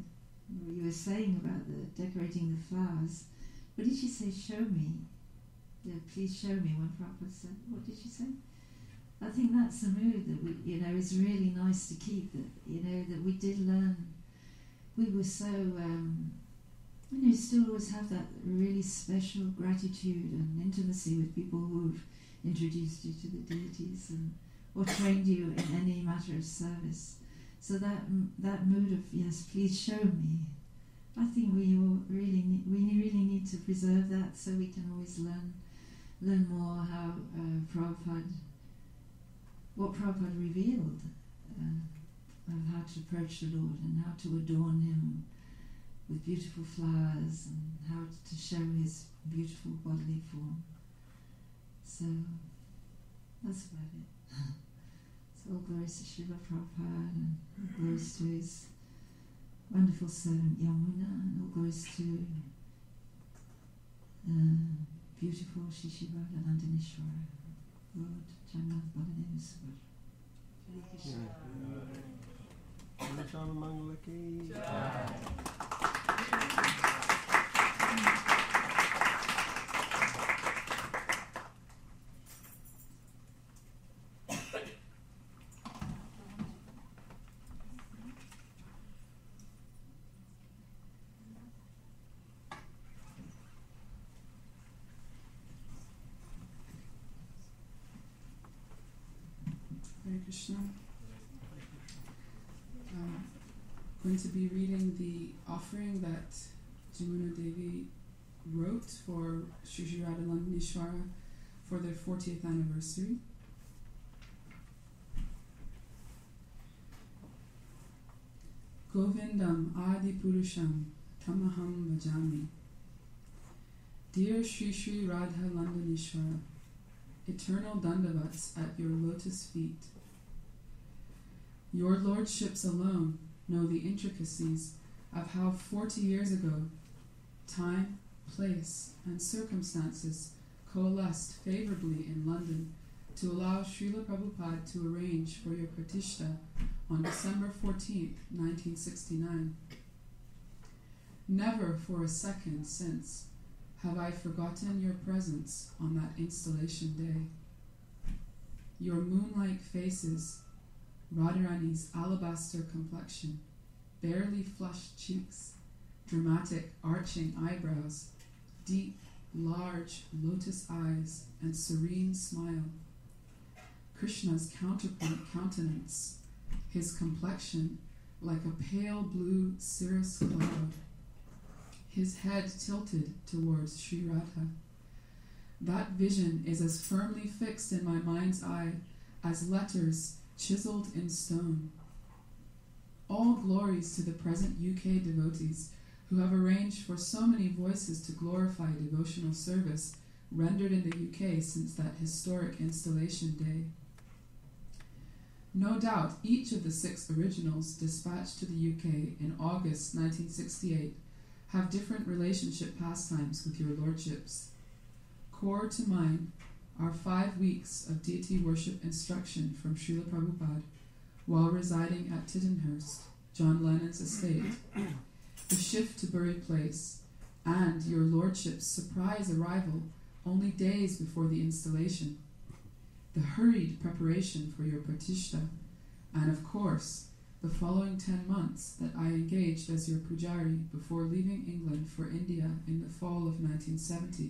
You were saying about the decorating the flowers. What did she say? Show me. Yeah, please show me. When Prabhupada said, what did she say? I think that's the mood that we, you know, is really nice to keep. That you know that we did learn. We were so, um, you know, still always have that really special gratitude and intimacy with people who've introduced you to the deities and or trained you in any matter of service. So that that mood of yes, please show me. I think we all really need, we really need to preserve that so we can always learn learn more how uh, Prabhupada, what Prabhupada revealed uh, of how to approach the Lord and how to adorn him with beautiful flowers and how to show his beautiful bodily form. So that's about it. So all glories to Srila Prabhupada and glories to his wonderful servant Yamuna, and all goes to uh, beautiful Shishivada Nandanishwara, Lord Jagannath Baladeva Subhadra. Shama Mangala ki Hare Krishna. Um, going to be reading the offering that Jamuna Devi wrote for Sri Sri Radha Nishwara for their fortieth anniversary. Govindam Adi Purusham Tamaham Vajami. Dear Sri Sri Radha Nishwara, eternal Dandavats at your lotus feet. Your lordships alone know the intricacies of how forty years ago time, place, and circumstances coalesced favorably in London to allow Srila Prabhupada to arrange for your pratishtha on December fourteenth, nineteen sixty-nine. Never for a second since have I forgotten your presence on that installation day. Your moon-like faces, Radharani's alabaster complexion, barely flushed cheeks, dramatic arching eyebrows, deep, large lotus eyes, and serene smile. Krishna's counterpoint countenance, his complexion like a pale blue cirrus cloud, his head tilted towards Sri Radha. That vision is as firmly fixed in my mind's eye as letters chiseled in stone. All glories to the present U K devotees who have arranged for so many voices to glorify devotional service rendered in the U K since that historic installation day. No doubt each of the six originals dispatched to the U K in August nineteen sixty-eight have different relationship pastimes with your lordships. Core to mine are five weeks of deity worship instruction from Srila Prabhupada while residing at Tittenhurst, John Lennon's estate, the shift to Bury Place, and your lordship's surprise arrival only days before the installation, the hurried preparation for your pratishtha, and of course, the following ten months that I engaged as your pujari before leaving England for India in the fall of nineteen seventy.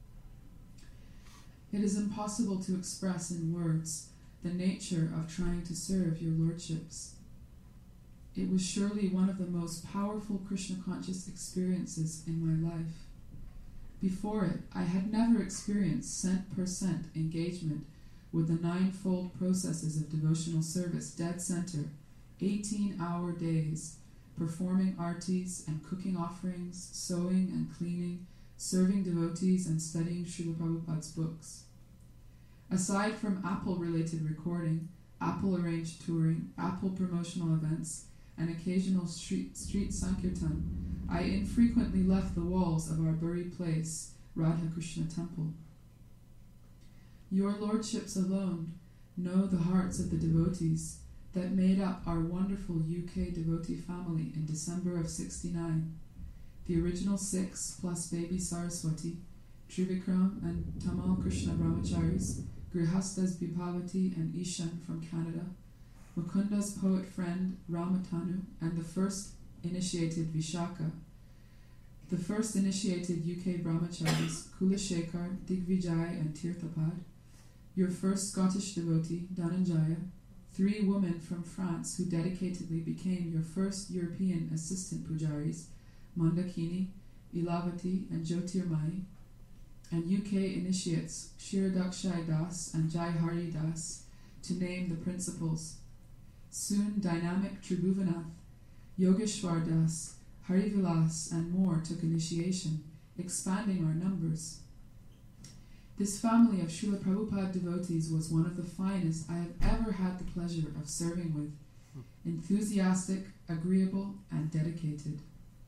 It is impossible to express in words the nature of trying to serve your lordships. It was surely one of the most powerful Krishna-conscious experiences in my life. Before it, I had never experienced cent-per-cent engagement with the ninefold processes of devotional service dead center, eighteen-hour days, performing artis and cooking offerings, sewing and cleaning, serving devotees and studying Srila Prabhupada's books. Aside from Apple-related recording, Apple-arranged touring, Apple promotional events, and occasional street, street sankirtan, I infrequently left the walls of our Bury Place Radha Krishna temple. Your lordships alone know the hearts of the devotees that made up our wonderful U K devotee family in December of sixty-nine. The original six, plus baby Saraswati, Trivikram and Tamal Krishna Brahmacharis, Grihastas Bibhavati and Ishan from Canada, Mukunda's poet friend Ramatanu, and the first initiated Vishaka. The first initiated U K Brahmacharis, Kulashekar, Digvijay and Tirthapad. Your first Scottish devotee, Dhananjaya. Three women from France who dedicatedly became your first European assistant pujaris, Mandakini, Ilavati and Jyotirmai. And U K initiates, Shiradakshai Das and Jai Hari Das, to name the principals. Soon dynamic Tribhuvanath, Yogeshwar Das, Harivilas and more took initiation, expanding our numbers. This family of Srila Prabhupada devotees was one of the finest I have ever had the pleasure of serving with, enthusiastic, agreeable, and dedicated.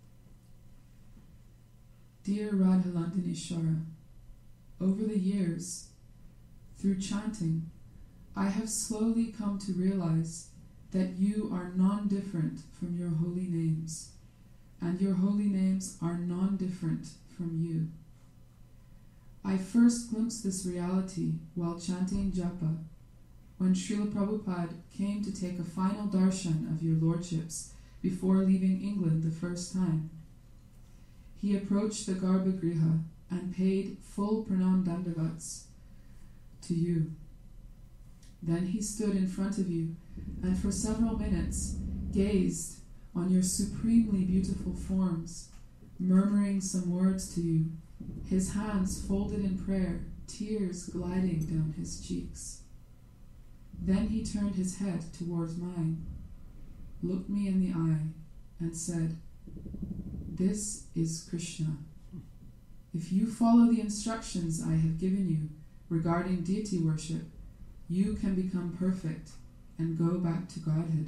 Dear Radhalandinishwara, over the years, through chanting, I have slowly come to realize that you are non-different from your holy names, and your holy names are non-different from you. I first glimpsed this reality while chanting japa, when Srila Prabhupada came to take a final darshan of your lordships before leaving England the first time. He approached the Garbhagriha and paid full pranam dandavats to you. Then he stood in front of you and for several minutes gazed on your supremely beautiful forms, murmuring some words to you, his hands folded in prayer, tears gliding down his cheeks. Then he turned his head towards mine, looked me in the eye, and said, "This is Krishna. If you follow the instructions I have given you regarding deity worship, you can become perfect and go back to Godhead."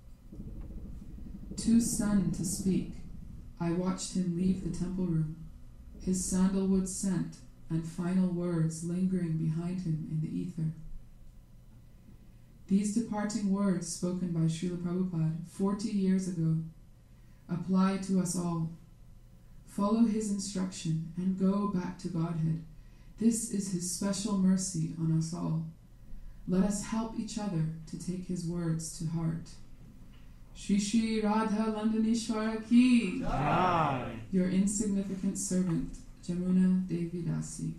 Too stunned to speak, I watched him leave the temple room, his sandalwood scent and final words lingering behind him in the ether. These departing words spoken by Srila Prabhupada forty years ago apply to us all. Follow his instruction and go back to Godhead. This is his special mercy on us all. Let us help each other to take his words to heart. Shri Shri Radha Landinishwara Ki Jai. Your insignificant servant, Jamuna Devi Dasi.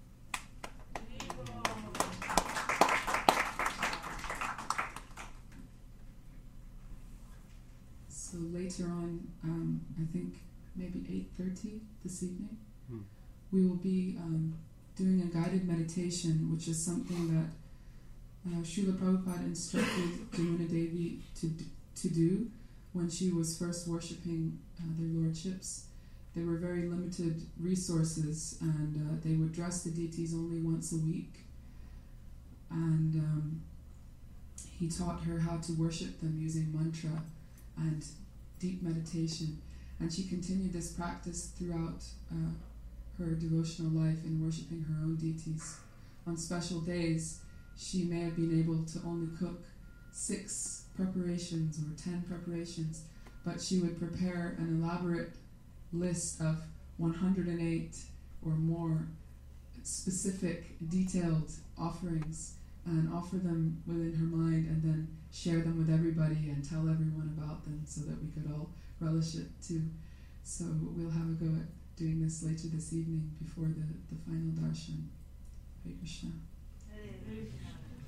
So later on, um, I think maybe eight thirty this evening, hmm. we will be um, doing a guided meditation, which is something that uh, Srila Prabhupada instructed Jamuna Devi to d- to do when she was first worshipping uh, their lordships. There were very limited resources, and uh, they would dress the deities only once a week. And um, he taught her how to worship them using mantra and deep meditation. And she continued this practice throughout uh, her devotional life in worshipping her own deities. On special days, she may have been able to only cook six preparations or ten preparations, but she would prepare an elaborate list of one hundred eight or more specific, detailed offerings and offer them within her mind and then share them with everybody and tell everyone about them so that we could all relish it too. So we'll have a go at doing this later this evening before the, the final darshan. Hare Krishna. Hare Krishna.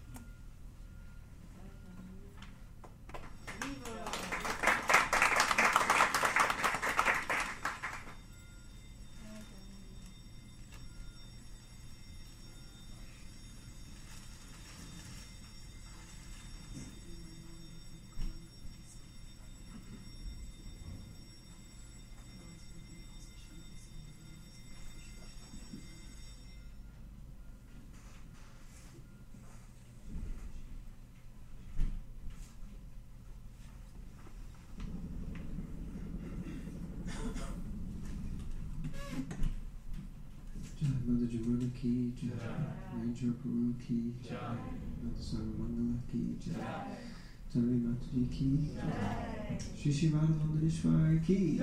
Mother Jamuna Ki Jai, Major Guru Ki Jai, Mother Sarvamangala Ki Jai, Ashtami Mataji ki. Shri Shri Radharandhaneshwar ki.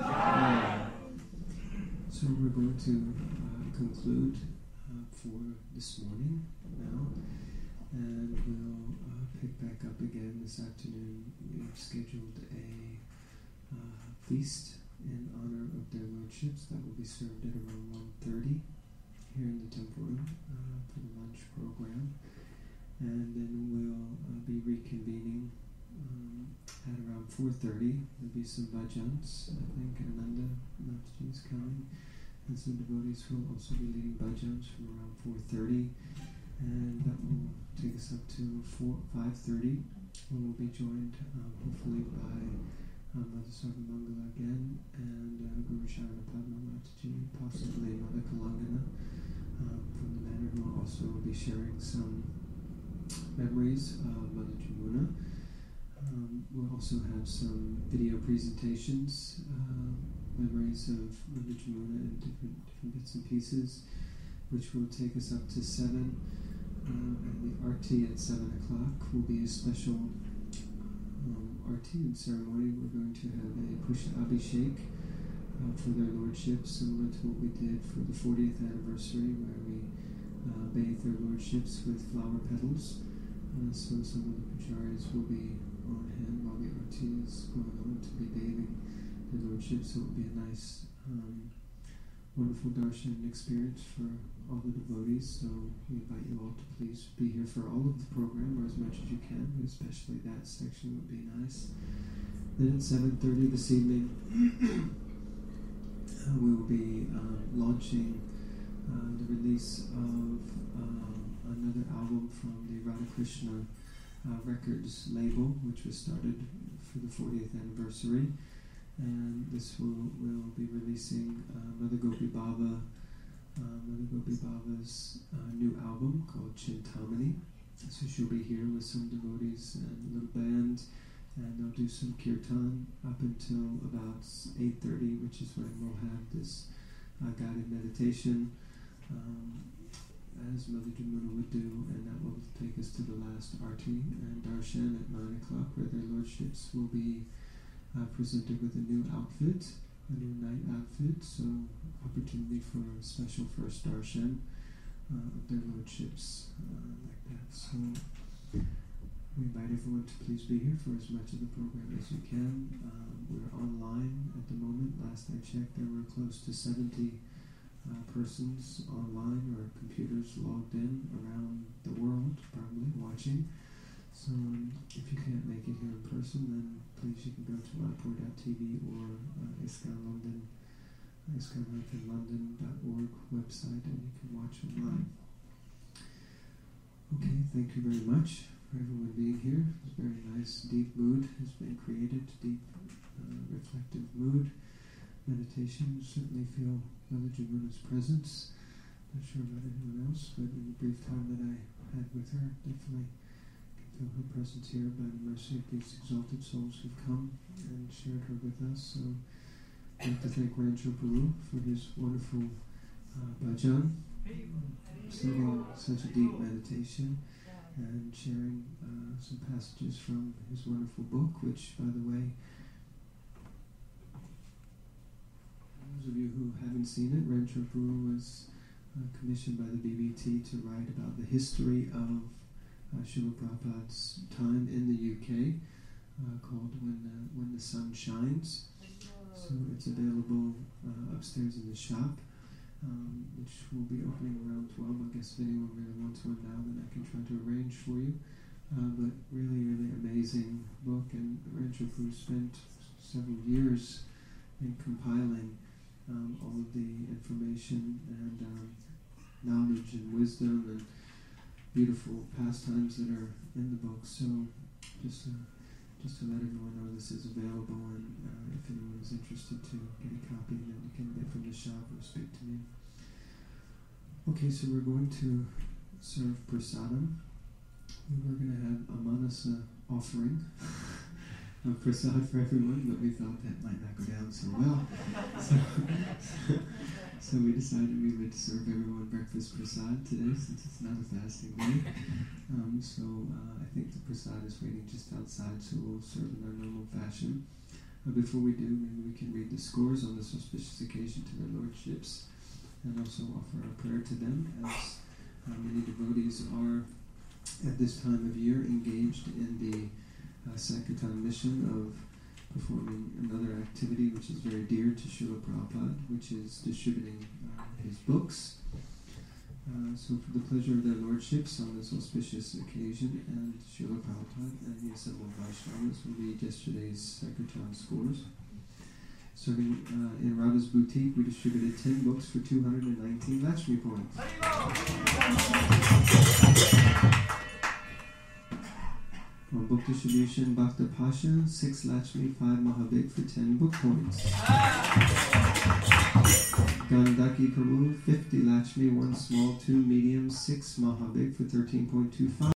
So we're going to uh, conclude uh, for this morning now, and we'll uh, pick back up again this afternoon. We've scheduled a uh, feast in honor of their lordships that will be served at around one thirty here in the temple room uh, for the lunch program, and then we'll uh, be reconvening um, at around four thirty. There'll be some bhajans. I think Ananda Mataji is coming, and some devotees will also be leading bhajans from around four thirty, and that will take us up to four five thirty, when we'll be joined um, hopefully by um, Mother Sarvamangala again, and uh, Guru Sharana Padma Mataji, possibly Mother Kalangana um, from the manor, who will also be sharing some memories of Mother Jamuna. Um, we'll also have some video presentations, uh, memories of Mother Jamuna and different, different bits and pieces, which will take us up to seven. Uh, and the arti at seven o'clock will be a special um, arti and ceremony. We're going to have a Pushpa Abhishek uh, for their lordships, similar to what we did for the fortieth anniversary, where we uh, bathed their lordships with flower petals. Uh, so some of the pujaris will be on hand while the arti is going on to be bathing their lordships. So it will be a nice, um, wonderful darshan experience for all the devotees. So we invite you all to please be here for all of the program, or as much as you can, but especially that section would be nice. Then at seven thirty this evening, uh, we will be uh, launching uh, the release of uh, another album from the Radha Krishna uh, Records label, which was started for the fortieth anniversary. And this will will be releasing uh, Mother Gopi Baba, uh, Mother Gopi Baba's uh, new album called Chintamani. So she'll be here with some devotees and a little band, and they'll do some kirtan up until about eight thirty, which is when we'll have this uh, guided meditation, um, as Mother Jamuna would do, and that will take us to the last arti and darshan at nine o'clock, where their lordships will be Uh, presented with a new outfit, a new night outfit, so opportunity for a special first darshan uh, of their lordships uh, like that. So we invite everyone to please be here for as much of the program as you can. Um, we're online at the moment. Last I checked, there were close to seventy uh, persons online or computers logged in around the world, probably watching. So um, if you can't make it here in person, then please you can go to Manipur dot T V or uh, ISKCON London, ISKCON London dot org website, and you can watch online. Okay, thank you very much for everyone being here. It's a very nice, deep mood has been created, deep, uh, reflective mood. Meditation, you certainly feel Mother Jamuna's presence. Not sure about anyone else, but in the brief time that I had with her, definitely feel her presence here by the mercy of these exalted souls who've come and shared her with us. So I'd like to thank Rancho Peru for his wonderful uh, bhajan, singing such a deep meditation and sharing uh, some passages from his wonderful book, which, by the way, those of you who haven't seen it, Rancho Peru was uh, commissioned by the B B T to write about the history of Uh, Srila Prabhupada's time in the U K, uh, called When the, When the Sun Shines. So it's available uh, upstairs in the shop, um, which will be opening around twelve. I guess if anyone really wants one now, then I can try to arrange for you. Uh, but really, really amazing book, and Rancho Peru spent several years in compiling um, all of the information and um, knowledge and wisdom and beautiful pastimes that are in the book. So just to, just to let everyone know this is available, and uh, if anyone is interested to get a copy, then you can get from the shop or speak to me. Okay, so we're going to serve prasadam. We're going to have a manasa offering of prasad for everyone, but we thought that might not go down so well. So, so So we decided we would serve everyone breakfast prasad today, since it's not a fasting day. Um, so uh, I think the prasad is waiting just outside, so we'll serve in our normal fashion. Uh, before we do, maybe we can read the scores on this auspicious occasion to their lordships, and also offer our prayer to them, as uh, many devotees are at this time of year engaged in the uh, Sankirtan mission of performing another activity which is very dear to Srila Prabhupada, which is distributing uh, his books. Uh, so for the pleasure of their lordships on this auspicious occasion, and Srila Prabhupada and the assembled Vaishnavas will read yesterday's Sankirtan scores. Starting uh, in Radha's boutique, we distributed ten books for two hundred nineteen Lakshmi points. On book distribution, Bhakta Pasha, six Lakshmi, five Mahabig for ten book points. Gandaki Prabhu, fifty Lakshmi, one small, two medium, six Mahabig for thirteen point two five.